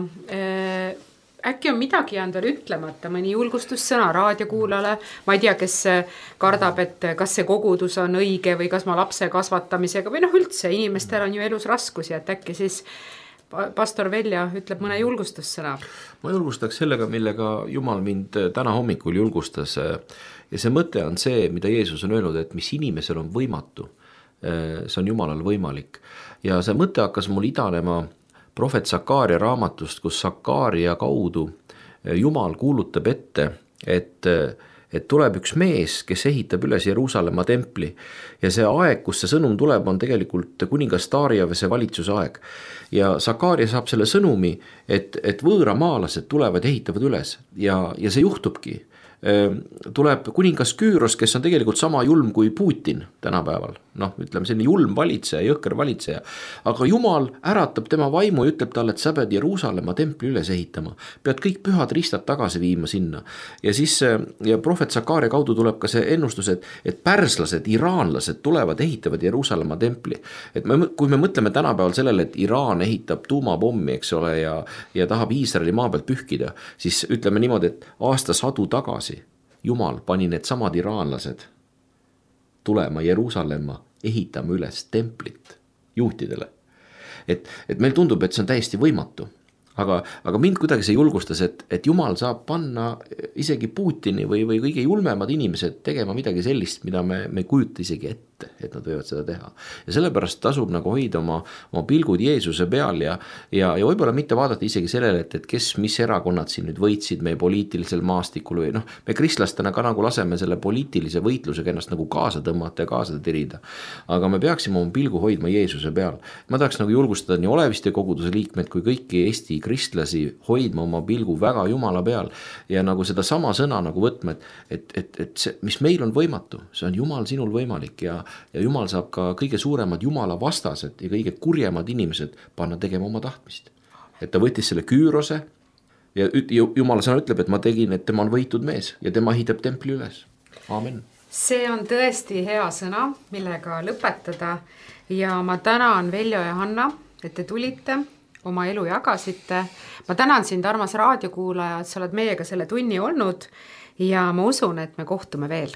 Äkki on midagi jäänud veel ütlemata, mõni julgustussõna raadiokuulale, ma ei tea, kes kardab, et kas see kogudus on õige või kas ma lapse kasvatamisega või noh üldse, inimestel on ju elus raskusi, et äkki siis pastor Velja ütleb mõne julgustussõna. Ma julgustaks sellega, millega Jumal mind täna hommikul julgustas ja see mõte on see, mida Jeesus on öelnud, et mis inimesel on võimatu, see on Jumalal võimalik ja see mõte hakkas mul idanema prohvet Sakaaria raamatust, kus Sakaaria kaudu Jumal kuulutab ette, et, et tuleb üks mees, kes ehitab üles Jeruusalemma templi ja see aeg, kus see sõnum tuleb, on tegelikult kuningas Daariavese valitsuse aeg ja Sakaaria saab selle sõnumi, et, et võõramaalased tulevad, ehitavad üles ja, ja see juhtubki. Tuleb kuningas Küüros, kes on tegelikult sama julm kui Putin tänapäeval. Noh, ütleme selline julm valitseja, jõhker valitseja. Aga Jumal äratab tema vaimu ja ütleb talle, et sa pead Jeruusalemma templi üles ehitama. Pead kõik pühad ristad tagasi viima sinna. Ja siis ja prohvet Sakaaria kaudu tuleb ka see ennustus, et, et pärslased, iraanlased tulevad, ehitavad Jeruusalemma templi. Et me, kui me mõtleme tänapäeval sellele, et Iraan ehitab tuumapommi, eks ole, ja, ja tahab Iisraeli maa pealt pühkida, siis ütleme niimoodi, et aasta sadu tagasi Jumal pani need samad iraanlased tulema Jeruusalemma, ehitama üles templit juhtidele. Et, et meil tundub, et see on täiesti võimatu. Aga, aga mind kuidagi see julgustas, et, et Jumal saab panna isegi Putini või, või kõige julmemad inimesed tegema midagi sellist, mida me, me kujuta isegi ette. ette, et nad võivad seda teha. Ja sellepärast tasub nagu hoida oma, oma pilgud Jeesuse peal ja, ja, ja võib-olla mitte vaadata isegi sellele, et, et kes, mis erakonnad siin nüüd võitsid meie poliitilisel maastikul või noh, me kristlastena ka nagu laseme selle poliitilise võitlusega ennast nagu kaasa tõmmata ja kaasa tirida. Aga me peaksime oma pilgu hoidma Jeesuse peal. Ma tahaks nagu julgustada nii Oleviste koguduse liikmed kui kõiki Eesti kristlasi hoidma oma pilgu väga Jumala peal ja nagu seda sama sõna nagu võtma, et, et, et, et see, mis meil on võimatu, see on Jumal sinul võimalik ja, ja Jumal saab ka kõige suuremad Jumala vastased ja kõige kurjemad inimesed panna tegema oma tahtmist. Et ta võttis selle Küürose ja Jumala sõna ütleb, et ma tegin, et tema on võitud mees ja tema hiidab templi üles. Aamen. See on tõesti hea sõna, millega lõpetada ja ma tänan Veljo ja Hanna, et te tulite, oma elu jagasite. Ma tänan sind, armas raadiokuulaja, et sa oled meiega selle tunni olnud ja ma usun, et me kohtume veel.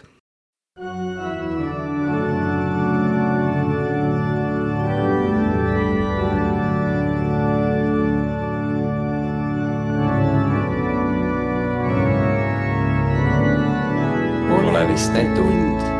Oleviste tund.